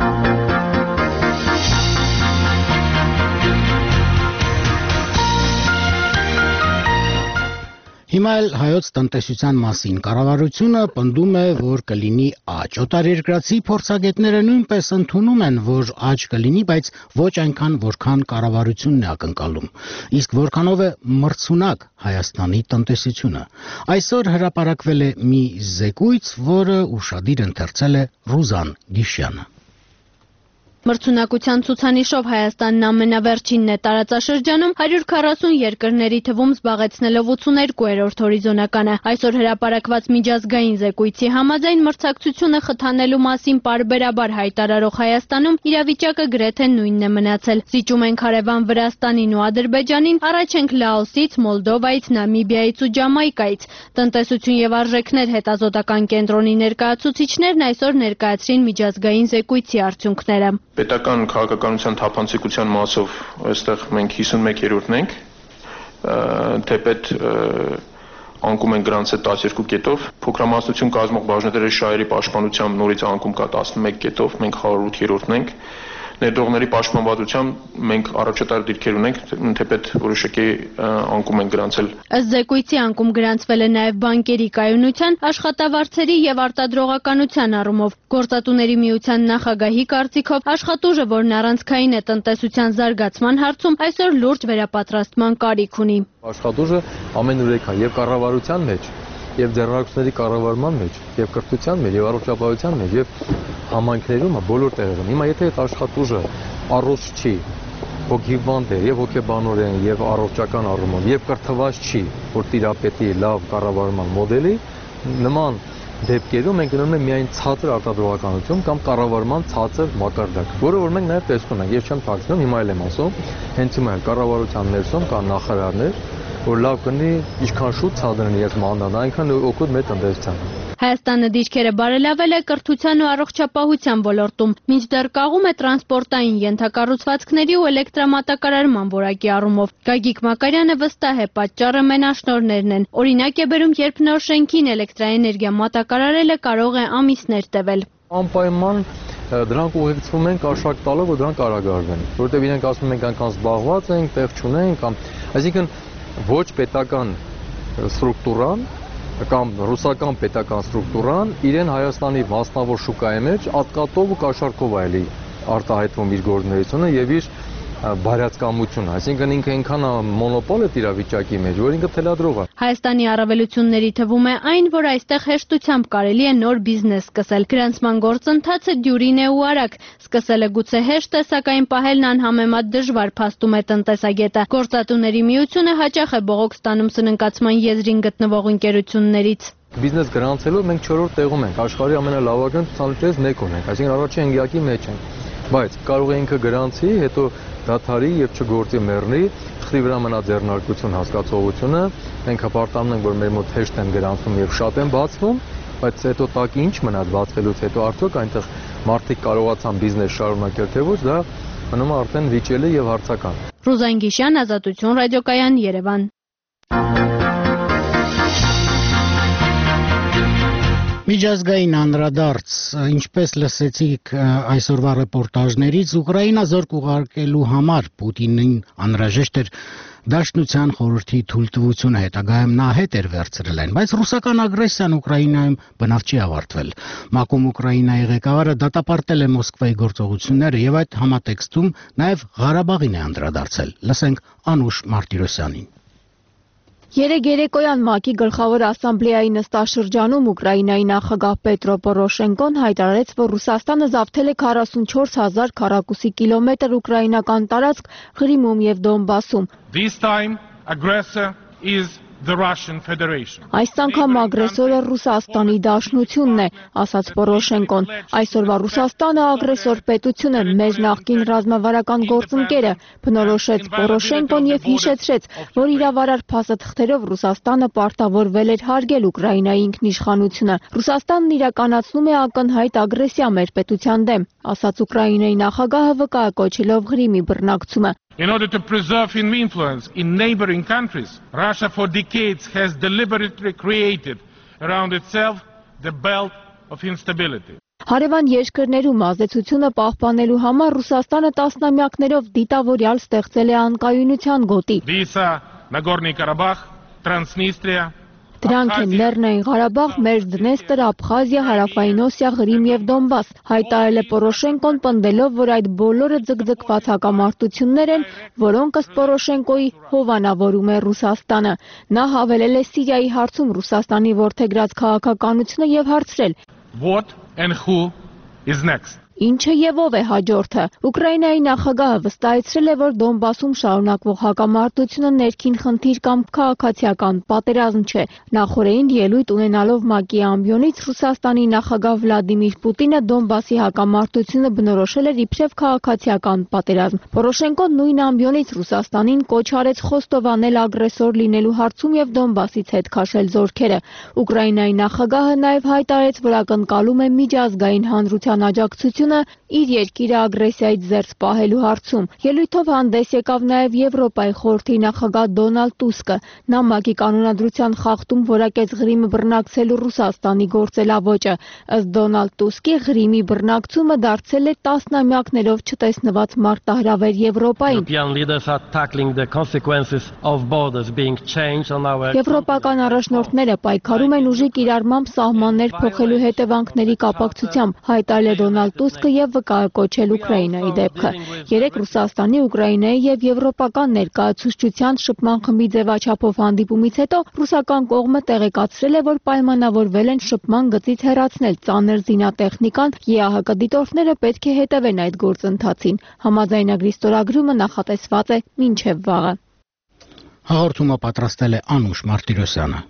Հիմա էլ հայոց տնտեսության մասին կառավարությունը պնդում է, որ կլինի աճ։ Օտարերկրացի փորձագետները նույնպես ընդունում են, որ աճ կլինի, բայց ոչ այնքան, որքան կառավարությունն է ակնկալում։ Իսկ որքանով է մրցունակ Հայաստանի տնտեսությունը։ Այսօր հրապարակվել է մի զեկույց, որը ուշադիր ընթերցել է Ռուզան Գիշյանը։ Մրցունակության ցուցանիշով Հայաստանն ամենավերջինն է տարածաշրջանում, հարյուր քառասուն երկրների թվում զբաղեցնելով ութսուներկուերորդ հորիզոնականը։ Այսօր հրապարակված միջազգային զեկույցի համաձայն մրցակցությունը խթանելու մասին պարբերաբար հայտարարող Հայաստանում իրավիճակը գրեթե նույնն է մնացել։ Զիջում ենք հարևան Վրաստանին ու Ադրբեջանին, առաջ ենք Լաոսից, Մոլդովայից, Նամիբիայից ու Ջամայկայից։ Տնտեսություն եւ արժեքներ հետազոտական կենտրոնի ներկայացուցիչներն այսօր ներկայացրին միջազգային զեկույցի արդյունքները։ Պետական քաղաքականության թափանցիկության մասով այստեղ մենք հիսունմեկերորդն ենք, թեպետ անկում են գրանցը տասներկու կետով, փոքրամասնություն կազմող բաժնետերի շահերի պաշտպանությամբ նորից անկում կա տասնմեկ կետով, մենք հարյուր ութերորդն ենք, ներդրողների պաշտպանվածությամբ մենք առաջատար դիրքեր ունենք, թեպետ որոշակի անկում են գրանցել։ Ըստ զեկույցի անկում գրանցվել է նաև բանկերի կայունության, աշխատավարձերի եւ արտադրողականության առումով։ Գործատուների միության նախագահի կարծիքով աշխատուժը, որն առանցքային է տնտեսության զարգացման հարցում, այսօր լուրջ վերապատրաստման կարիք ունի։ Աշխատուժը ամենուրեք է եւ կառավարության մեջ, եւ ձեռնարկությունների կառավարման մեջ, եւ կրթության մեջ, եւ առողջապահության մեջ, եւ համայնքներում բոլոր տեղերում։ Հիմա եթե այդ աշխատուժը առողջ չի, հոգեբանդ է եւ հոգեբանորեն եւ առողջական առումով եւ կրթված չի, որ տիրապետի լավ կառավարման մոդելի, նման դեպքերում մենք գնում ենք միայն ցածր արտադրողականություն կամ կառավարման ցածր մակարդակ, որը որ մենք նաեւ տեսնում ենք, ես չեմ թաքցնում, հիմա էլ եմ ասում, հենց հիմա էլ կառավարության ներսում կան նախարարներ, որ լավ կնի ինչքան շուտ ցածրեն ես մանան, այնքան օգուտ մեր տնտեսությանը։ Հայաստանը դիրքերը բարելավել է կրթության ու առողջապահության ոլորտում, մինչդեռ կաղում է տրանսպորտային ենթակառուցվածքների ու էլեկտրամատակարարման որակի առումով։ Գագիկ Մակարյանը վստահ է, պատճառը մենաշնորհներն են։ Օրինակ է բերում, երբ նոր շենքին էլեկտրաէներգիա մատակարարելը կարող է ամիսներ տևել։ Անպայման դրանք ուղեկցվում են կաշառք տալով, որ դրանք արագարվեն, որովհետև իրենք ասում են այնքան զբաղված ենք, տեղ չունենք կամ այսինքն ոչ պետական ստրուկտուրան կամ ռուսական պետական ստրուկտուրան իրեն Հայաստանի մասնավոր շուկայի մեջ ատկատով ու կաշառքով այլի արտահայտվում իր գործունեությունը եւ իր բարյացկամությունը, այսինքն ինքը այնքան մոնոպոլ է իրավիճակի մեջ, որ ինքը թելադրող է։ Հայաստանի առավելությունների թվում է այն, որ այստեղ հեշտությամբ կարելի է նոր բիզնես սկսել։ Գրանցման գործընթացը դյուրին է ու արագ։ Սկսելը գուցե հեշտ է, սակայն պահելն անհամեմատ դժվար, փաստում է տնտեսագետը։ Գործատուների միությունը հաճախ է բողոք ստանում սննկացման եզրին գտնվող ընկերություններից։ Բիզնես գրանցելով մենք չորրորդ տեղում ենք, աշխարհի ամենալավագույն ցուցանիշներից մեկ ունենք, այսինքն առաջին հնգյակի մեջ ենք։ Բայց կարող է ինքը գրանցի, հետո դադարի եւ չգործի մեռնի, թղթի վրա մնա ձեռնարկություն հասկացողությունը, մենք հպարտանում ենք, որ մեր մոտ հեշտ են գրանցում եւ շատ են բացվում, բայց հետո տակ ինչ մնաց բացվելուց հետո արդյոք այնտեղ մարդիկ կարողացան բիզնես շարունակել թե ոչ, դա մնում է արդեն վիճելի եւ հարցական։ Ռուզան Գիշյան, Ազատություն ռադիոկայան, Երևան։ Միջազգային անդրադարձ, ինչպես լսեցիք այսօրվա ռեպորտաժներից, Ուկրաինա զորք ուղարկելու համար Պուտինին անհրաժեշտ էր Դաշնության խորհրդի թույլտվությունը, հետագայում նա հետ էր վերցրել այն, բայց ռուսական ագրեսիան Ուկրաինայում բնավ չի ավարտվել։ ՄԱԿ-ում Ուկրաինայի ղեկավարը դատապարտել է Մոսկվայի գործողությունները եւ այդ համատեքստում նաեւ Ղարաբաղին է անդրադարձել։ Լսենք Անուշ Մարտիրոսյանին։ Երեկ երեկոյան ՄԱԿ-ի գլխավոր ասամբլեայի նստաշրջանում Ուկրաինայի նախագահ Պետրո Պորոշենկոն հայտարարեց, որ Ռուսաստանը զավթել է քառասունչորս հազար քառակուսի կիլոմետր ուկրաինական տարածք Ղրիմում եւ Դոնբասում։ This time aggressor is the Russian Federation. Այս անգամ ագրեսորը Ռուսաստանի Դաշնությունն է, ասաց Պորոշենկոն։ Այսօրվա Ռուսաստանը ագրեսոր պետություն է, մեր նախկին ռազմավարական գործընկերը, բնորոշեց Պորոշենկոն եւ հիշեցրեց, որ իրավարար փաստաթղթերով Ռուսաստանը պարտավորվել էր հարգել Ուկրաինայի ինքնիշխանությունը։ Ռուսաստանն իրականացնում է ակնհայտ ագրեսիա մեր պետության դեմ, ասաց Ուկրաինայի նախագահը վկայակոչելով Ղրիմի բռնակցումը։ In order to preserve its influence in neighboring countries, Russia for decades has deliberately created around itself the belt of instability. Հարևան երկրներում ազդեցությունը պահպանելու համար Ռուսաստանը տասնամյակներով դիտավորյալ ստեղծել է անկայունության գոտի։ These are Nagorny Karabakh, Transnistria, Դրանք են Լեռնային Ղարաբաղ, Մերձդնեստր, Աբխազիա, Հարավային Օսիա, Ղրիմ եւ Դոնբաս։ Հայտարարել է Պորոշենկոն, պնդելով, որ այդ բոլորը ձգձգված հակամարտություններ են, որոնք ըստ Պորոշենկոյի հովանավորում է Ռուսաստանը։ Նա հավելել է Սիրիայի հարցում Ռուսաստանի որդեգրած քաղաքականությունը եւ հարցրել. What and who is next? Ինչը եւ ով է հաջորդը։ Ուկրաինայի նախագահը վստահեցրել է, որ Դոնբասում շարունակվող հակամարտությունը ներքին խնդիր կամ քաղաքացիական պատերազմ չէ։ Նախորդին ելույթ ունենալով ՄԱԿ-ի ամբիոնից Ռուսաստանի նախագահ Վլադիմիր Պուտինը Դոնբասի հակամարտությունը բնորոշել էր իբրև քաղաքացիական պատերազմ։ Պորոշենկոն նույն ամբիոնից Ռուսաստանին կոչ արեց խոստովանել ագրեսոր լինելու հարցում եւ Դոնբասից հետ քաշել զորքերը։ Ուկրաինայի նախագահը նաեւ հայտարարեց, որ ակնկալում է միջազգային հանրության աջակցություն իր երկիրը ագրեսիայից զերծ պահելու հարցում։ Ելույթով հանդես եկավ նաև Եվրոպայի խորհրդի նախագահ Դոնալդ Տուսկը։ Նա ՄԱԿ-ի կանոնադրության խախտում որակեց Ղրիմը բռնակցելու Ռուսաստանի գործելավոճը։ Ըստ Դոնալդ Տուսկի Ղրիմի բռնակցումը դարձել է տասնամյակներով չտեսնված մարտահրավեր Եվրոպային։ Եվրոպական առաջնորդները պայքարում են ուժի կիրառմամբ սահմաններ փոխելու հետևանքների կապակցությամբ, հայտարարել է Դոնալդ Տուսկը եւ վկայակոչել Ուկրաինայի դեպքը։ Երեք Ռուսաստանի, Ուկրաինայի եւ եվրոպական ներկայացուցչության շփման խմբի ձևաչափով հանդիպումից հետո ռուսական կողմը տեղեկացրել է, որ պայմանավորվել են շփման գծից հեռացնել ծանր զինատեխնիկան, ԵԱՀԿ դիտորդները պետք է հետևեն այդ գործընթացին։ Համաձայնագրի ստորագրումը նախատեսված է մինչև վաղը։ Հաղորդումը պատրաստել է Անուշ Մարտիրոսյանը։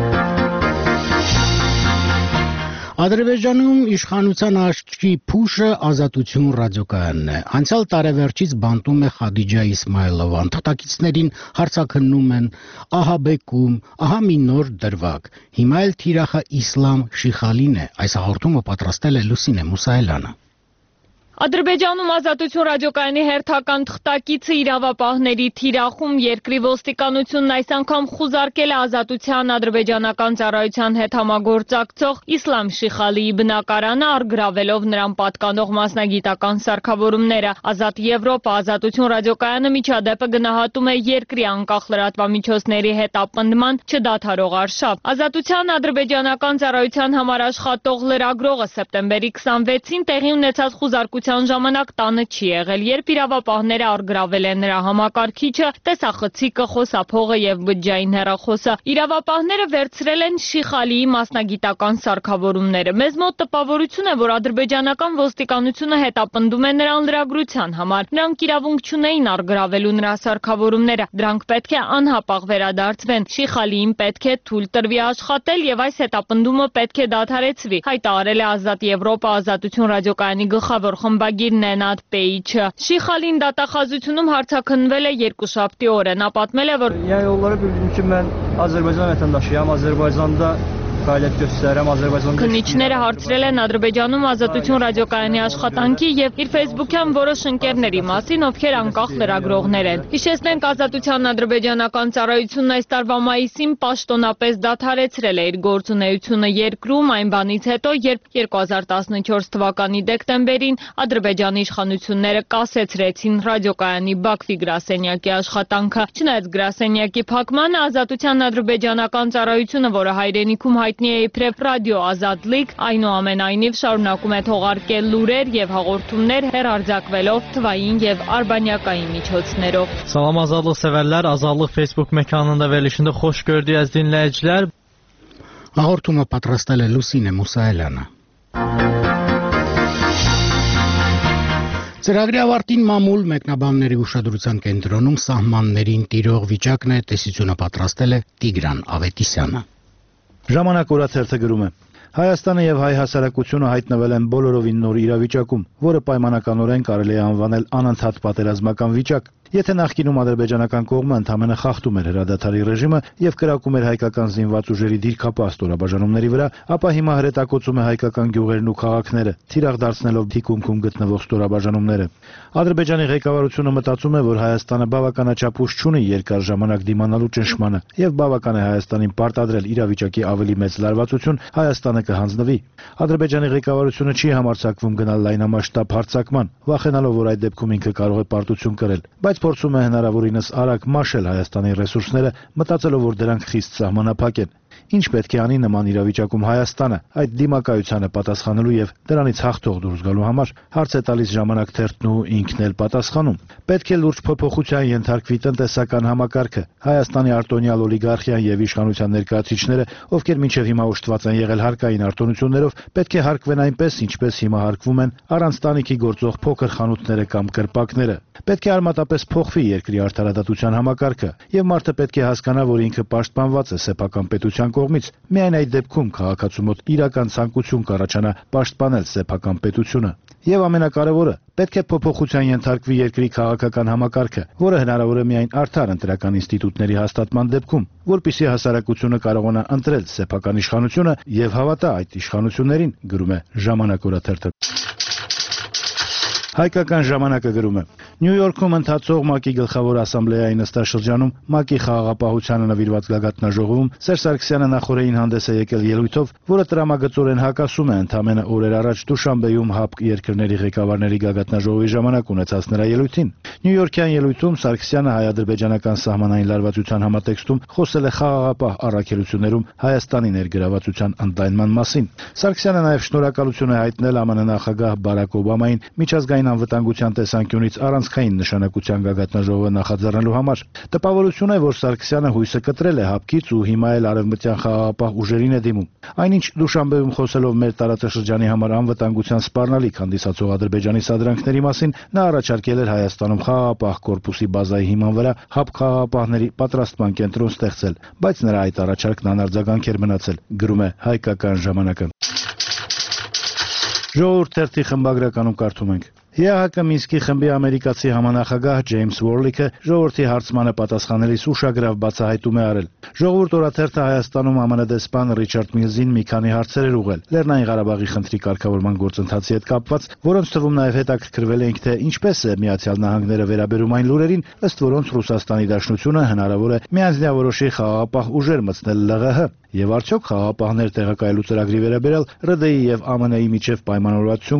Ադրբեջանում իշխանության աչքի փուշը Ազատություն ռադիոկայանն է։ Անցյալ տարեվերջից բանտում է Խադիջա Իսմայելովան։ Թղթակիցներին հարցաքննում են ահա բեկում, ահա մի նոր դրվագ։ Հիմա էլ թիրախը Իսլամ Շիխալին է։ Այս հաղորդումը պատրաստել է Լուսինե Մուսայելյանը։ Ադրբեջանում Ազատություն ռադիոկայանի հերթական թղթակիցը իրավապահների թիրախում երկրի ոստիկանությունն այս անգամ խուզարկել է Ազատության ադրբեջանական ծառայության հետ համագործակցող Իսլամ Շիխալիի բնակարանը, առգրավելով նրան պատկանող մասնագիտական սարքավորումները։ Ազատ Եվրոպա Ազատություն ռադիոկայանը միջադեպը գնահատում է երկրի անկախ լրատվամիջոցների հետ ապնդման չդադարող արշավ։ Ազատության ադրբեջանական ծառայության համար աշխատող լրագրողը սեպտեմբերի քսանվեցին տեղի ունեցած խուզարկության ազատության ժամանակ տանը չի եղել, երբ իրավապահները առգրավել են նրա համակարգիչը, տեսախցիկը, խոսափողը եւ բջջային հեռախոսը։ Իրավապահները վերցրել են Շիխալիի մասնագիտական սարքավորումները։ Մեզ մոտ տպավորություն է, որ ադրբեջանական ոստիկանությունը հետապնդում է նրան լրագրության համար։ Նրանք իրավունք չունեին առգրավելու նրա սարքավորումները, դրանք պետք է անհապաղ վերադարձվեն։ Շիխալիին պետք է թույլ տրվի աշխատել եւ այս հետապնդումը պետք է դադարեցվի, հայտարարել է Ազատ Եվրոպա ազատություն ռադիոկայանի գլխավոր խմբագիր Նենադ Պեիչը։ Շիխալին դատախազությունում հարցաքննվել է երկուշաբթի օրը։ Նա պատմել է, որ Yəni onlara bildirim ki, mən Azərbaycan vətəndaşıyam, Azərbaycanda fəaliyyət göstərirəm, Azərbaycanda Քննիչները հարցրել են Ադրբեջանում ազատություն ռադիոկայանի աշխատանքի եւ իր ֆեյսբուքյան որոշ ընկերների մասին, ովքեր անկախ լրագրողներ են։ Հիշեցնենք, ազատության ադրբեջանական ծառայությունն այս տարվա մայիսին պաշտոնապես դադարեցրել է իր գործունեությունը երկրում այն բանից հետո, երբ երկու հազար տասնչորս թվականի դեկտեմբերին Ադրբեջանի իշխանությունները կասեցրեցին ռադիոկայանի Բաքվի գրասենյակի աշխատանքը։ Չնայած գրասենյակի փակմանը, ազատության ադրբեջանական ծառայությունը, որը հայրենիքում հայտնի է իբրև ռադիո Ազատլիկ, այնուամենայնիվ շարունակում է թողարկել լուրեր եւ հաղորդումներ հեռարձակվելով թվային եւ արբանյակային միջոցներով։ Salam Azadlıq sevərlər, Azadlıq Facebook məkanında verilişində xoş gördük əziz dinləyicilər. Հաղորդումը պատրաստել է Լուսինե Մուսայելյանը։ Ծրագրի ավարտին մամուլ մեկնաբանների ուշադրության կենտրոնում սահմաններին տիրող վիճակն է, տեսությունը պատրաստել է Տիգրան Ավետիսյանը։ Ժամանակ օրաթերթը գրում է. Հայաստանը եւ հայ հասարակությունը հայտնվել են բոլորովին նոր իրավիճակում, որը պայմանականորեն կարելի է անվանել անընդհատ պատերազմական վիճակ։ Եթե նախկինում ադրբեջանական կողմը ընդամենը խախտում էր հրադադարի ռեժիմը եւ կրակում էր հայկական զինված ուժերի դիրքապահ ստորաբաժանումների վրա, ապա հիմա հրետակոծում է հայկական գյուղերն ու քաղաքները, թիրախ դարձնելով թիկունքում գտնվող ստորաբաժանումները։ Ադրբեջանի ղեկավարությունը մտածում է, որ Հայաստանը բավականաչափ ուժ չունի երկար ժամանակ դիմանալու ճնշմանը եւ բավական է Հայաստանին պարտադրել իրավիճակի ավելի մեծ լարվածություն, Հայաստանը կհանձնվի։ Ադրբեջանի ղեկավարությունը չի համարձակվում գնալ լայնամասշտաբ հարձակման, վախենալով, որ այդ դեպքում ինքը կարող է պարտություն կրել, բայց փորձում է հնարավորինս արագ մաշել Հայաստանի ռեսուրսները, մտածելով, որ դրանք խիստ սահմանափակ են։ Ինչ պետք է անի նման իրավիճակում Հայաստանը այդ դիմակայությանը պատասխանելու եւ դրանից հաղթող դուրս գալու համար, հարց է տալիս Ժամանակ թերթն ու ինքն էլ պատասխանում։ Պետք է լուրջ փոփոխության ենթարկվի տնտեսական համակարգը, Հայաստանի արտոնյալ օլիգարխիան եւ իշխանության ներկայացուցիչները, ովքեր մինչեւ հիմա ուշտված են եղել հարկային արտոնություններով, պետք է հարկվեն այնպես, ինչպես հիմա հարկվում են առանց տանիքի գործող փոքր խանութները կամ կրպակները։ Պետք է արմատապես փոխվի երկրի արդարադատության համակարգը, եւ մարդը պետք է հասկանա, որ ինքը պաշտպանված է սեփական պետության կողմից։ Միայն այդ դեպքում քաղաքացու մոտ իրական ցանկություն կառաջանա պաշտպանել սեփական պետությունը։ Եվ ամենակարևորը, պետք է փոփոխության ենթարկվի երկրի քաղաքական համակարգը, որը հնարավոր է միայն արդար ընտրական ինստիտուտների հաստատման դեպքում, որպեսզի հասարակությունը կարողանա ընտրել սեփական իշխանությունը եւ հավատա այդ իշխանություններին, գրում է Ժամանակ օրաթերթը։ Հայկական ժամանակը գրում է. Նյու Յորքում ընթացող ՄԱԿ-ի գլխավոր ասամբլեայի նստաշրջանում ՄԱԿ-ի խաղաղապահությանը նվիրված գագաթնաժողովում Սերժ Սարգսյանը նախորդին հանդես է եկել ելույթով, որը տրամագծորեն հակասում է ընդամենը օրեր առաջ Դուշանբեում ՀԱՊԿ երկրների ղեկավարների գագաթնաժողովի ժամանակ ունեցած նրա ելույթին։ Նյու Յորքյան ելույթում Սարգսյանը հայ-ադրբեջանական սահմանային լարվածության համատեքստում խոսել է խաղաղապահ առաքելություններում Հայաստանի ներգրավվածության ընդլայնման մասին։ Սարգսյանը նաև շնորհակալություն է հայտնել ԱՄՆ նախագահ Բարակ Օբամային միջազգային անվտանգության տեսանկյունից առանցքային նշանակության գագաթնաժողովը նախաձեռնելու համար։ Տպավորություն է, որ Սարգսյանը հույսը կտրել է ՀԱՊԿ-ից ու հիմա էլ արևմտյան խաղաղապահ ուժերին է դիմում։ Այնինչ Դուշանբեում խոսելով մեր տարածաշրջանի համար անվտանգության սպառնալիք հանդիսացող Ադրբեջանի սադրանքների մասին, նա առաջարկել էր Հայաստանում խաղաղապահ կորպուսի բազայի հիման վրա ՀԱՊԿ խաղաղապահների պատրաստման կենտրոն ստեղծել, բայց նրա այդ առաջարկն անարձագանք էր մնացել, գրում է Հայկական ժամանակը։ Ժողովուրդ թերթի խմբագրականում կարդում ենք. ԵԱՀԿ Մինսկի խմբի ամերիկացի համանախագահ Ջեյմս Ուորլիքը ժողովրդի հարցմանը պատասխանելիս ուշագրավ բացահայտում է արել։ Ժողովուրդ օրաթերթը Հայաստանում ԱՄՆ դեսպան Ռիչարդ Միլզին մի քանի հարցեր էր ուղղել Լեռնային Ղարաբաղի խնդրի կարգավորման գործընթացի հետ կապված, որոնց թվում նաև հետաքրքրվել ենք, թե ինչպես է Միացյալ Նահանգները վերաբերում այն լուրերին, ըստ որոնց Ռուսաստանի Դաշնությունը հնարավոր է միանձնավորոշի խաղաղապահ ուժեր մտցնել ԼՂՀ, եւ արդյոք խաղաղապահներ տեղակայելու ծրագրի վերաբերյալ ՌԴ-ի եւ ԱՄՆ-ի միջև պայմանավորվածություն կա։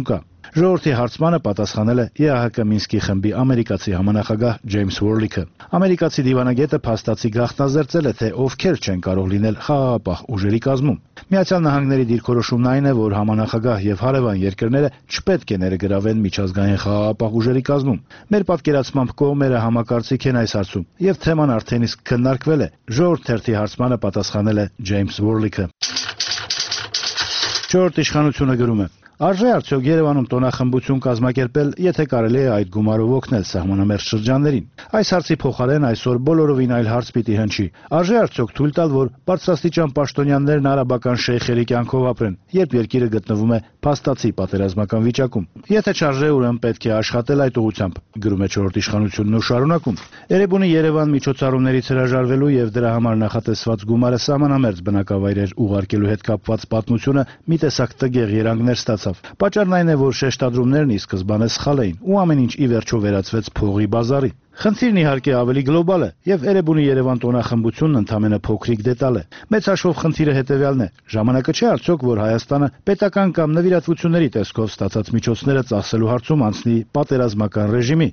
Ժողովրդի հարցմանը պատասխանել է Է Ա Հ Կ Մինսկի խմբի ամերիկացի համանախագահ Ջեյմս Վորլիքը։ Ամերիկացի դիվանագետը փաստացի գաղտնազերծել է, թե ովքեր չեն կարող լինել խաղաղապահ ուժերի կազմում։ Միացյալ Նահանգների դիրքորոշումն այն է, որ համանախագահ եւ հարևան երկրները չպետք է ներգրավեն միջազգային խաղաղապահ ուժերի կազմում։ Մեր պատկերացմամբ կողմերը համակարծիք են այս հարցում, եւ թեման արդեն իսկ քննարկվել է։ Ժողովուրդ թերթի հարցմանը պատասխանել է Ջեյմս Վորլիքը։ Չորրորդ իշխանությունը գրում է. Արժե արդյոք Երևանում տոնախմբություն կազմակերպել, եթե կարելի է այդ գումարով օգնել սահմանամերձ շրջաններին։ Այս հարցի փոխարեն այսօր բոլորովին այլ հարց պիտի հնչի. Արժե արդյոք թույլ տալ, որ բարձրաստիճան պաշտոնյաներն արաբական շեյխերի կյանքով ապրեն, երբ երկիրը գտնվում է փաստացի պատերազմական վիճակում։ Եթե չարժե, ուրեմն պետք է աշխատել այդ ուղղությամբ, գրում է չորրորդ իշխանությունն ու շարունակում. Էրեբունի Երևան միջոցառումներից հրաժարվելու եւ դրա համար նախատեսված գումարը սահմանամերձ բնակավայրեր ուղարկելու հետ կապված պատմությունը մի տեսակ տգեղ երանգներ ստացավ։ Պատճառն այն է, որ շեշտադրումներն ի սկզբանե սխալ էին ու ամեն ինչ ի վերջո վերածվեց փողի բազարի։ Խնդիրն իհարկե ավելի գլոբալ է եւ Էրեբունի Երևան տոնախմբությունն ընդամենը փոքրիկ դետալ է։ Մեծ հաշվով խնդիրը հետեւյալն է. ժամանակը չէ արդյոք, որ Հայաստանը պետական կամ նվիրատվությունների տեսքով ստացած միջոցները ծախսելու հարցում անցնի պատերազմական ռեժիմի։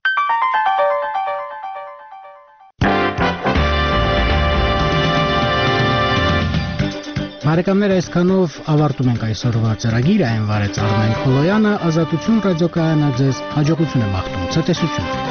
Բարեկամներ, այսքանով ավարտում ենք այսօրվա ծրագիրը, այն վարեց Արմեն Խոլոյանը, Ազատություն ռադիոկայանը ձեզ հաջողություն է մաղթում, ցտեսություն։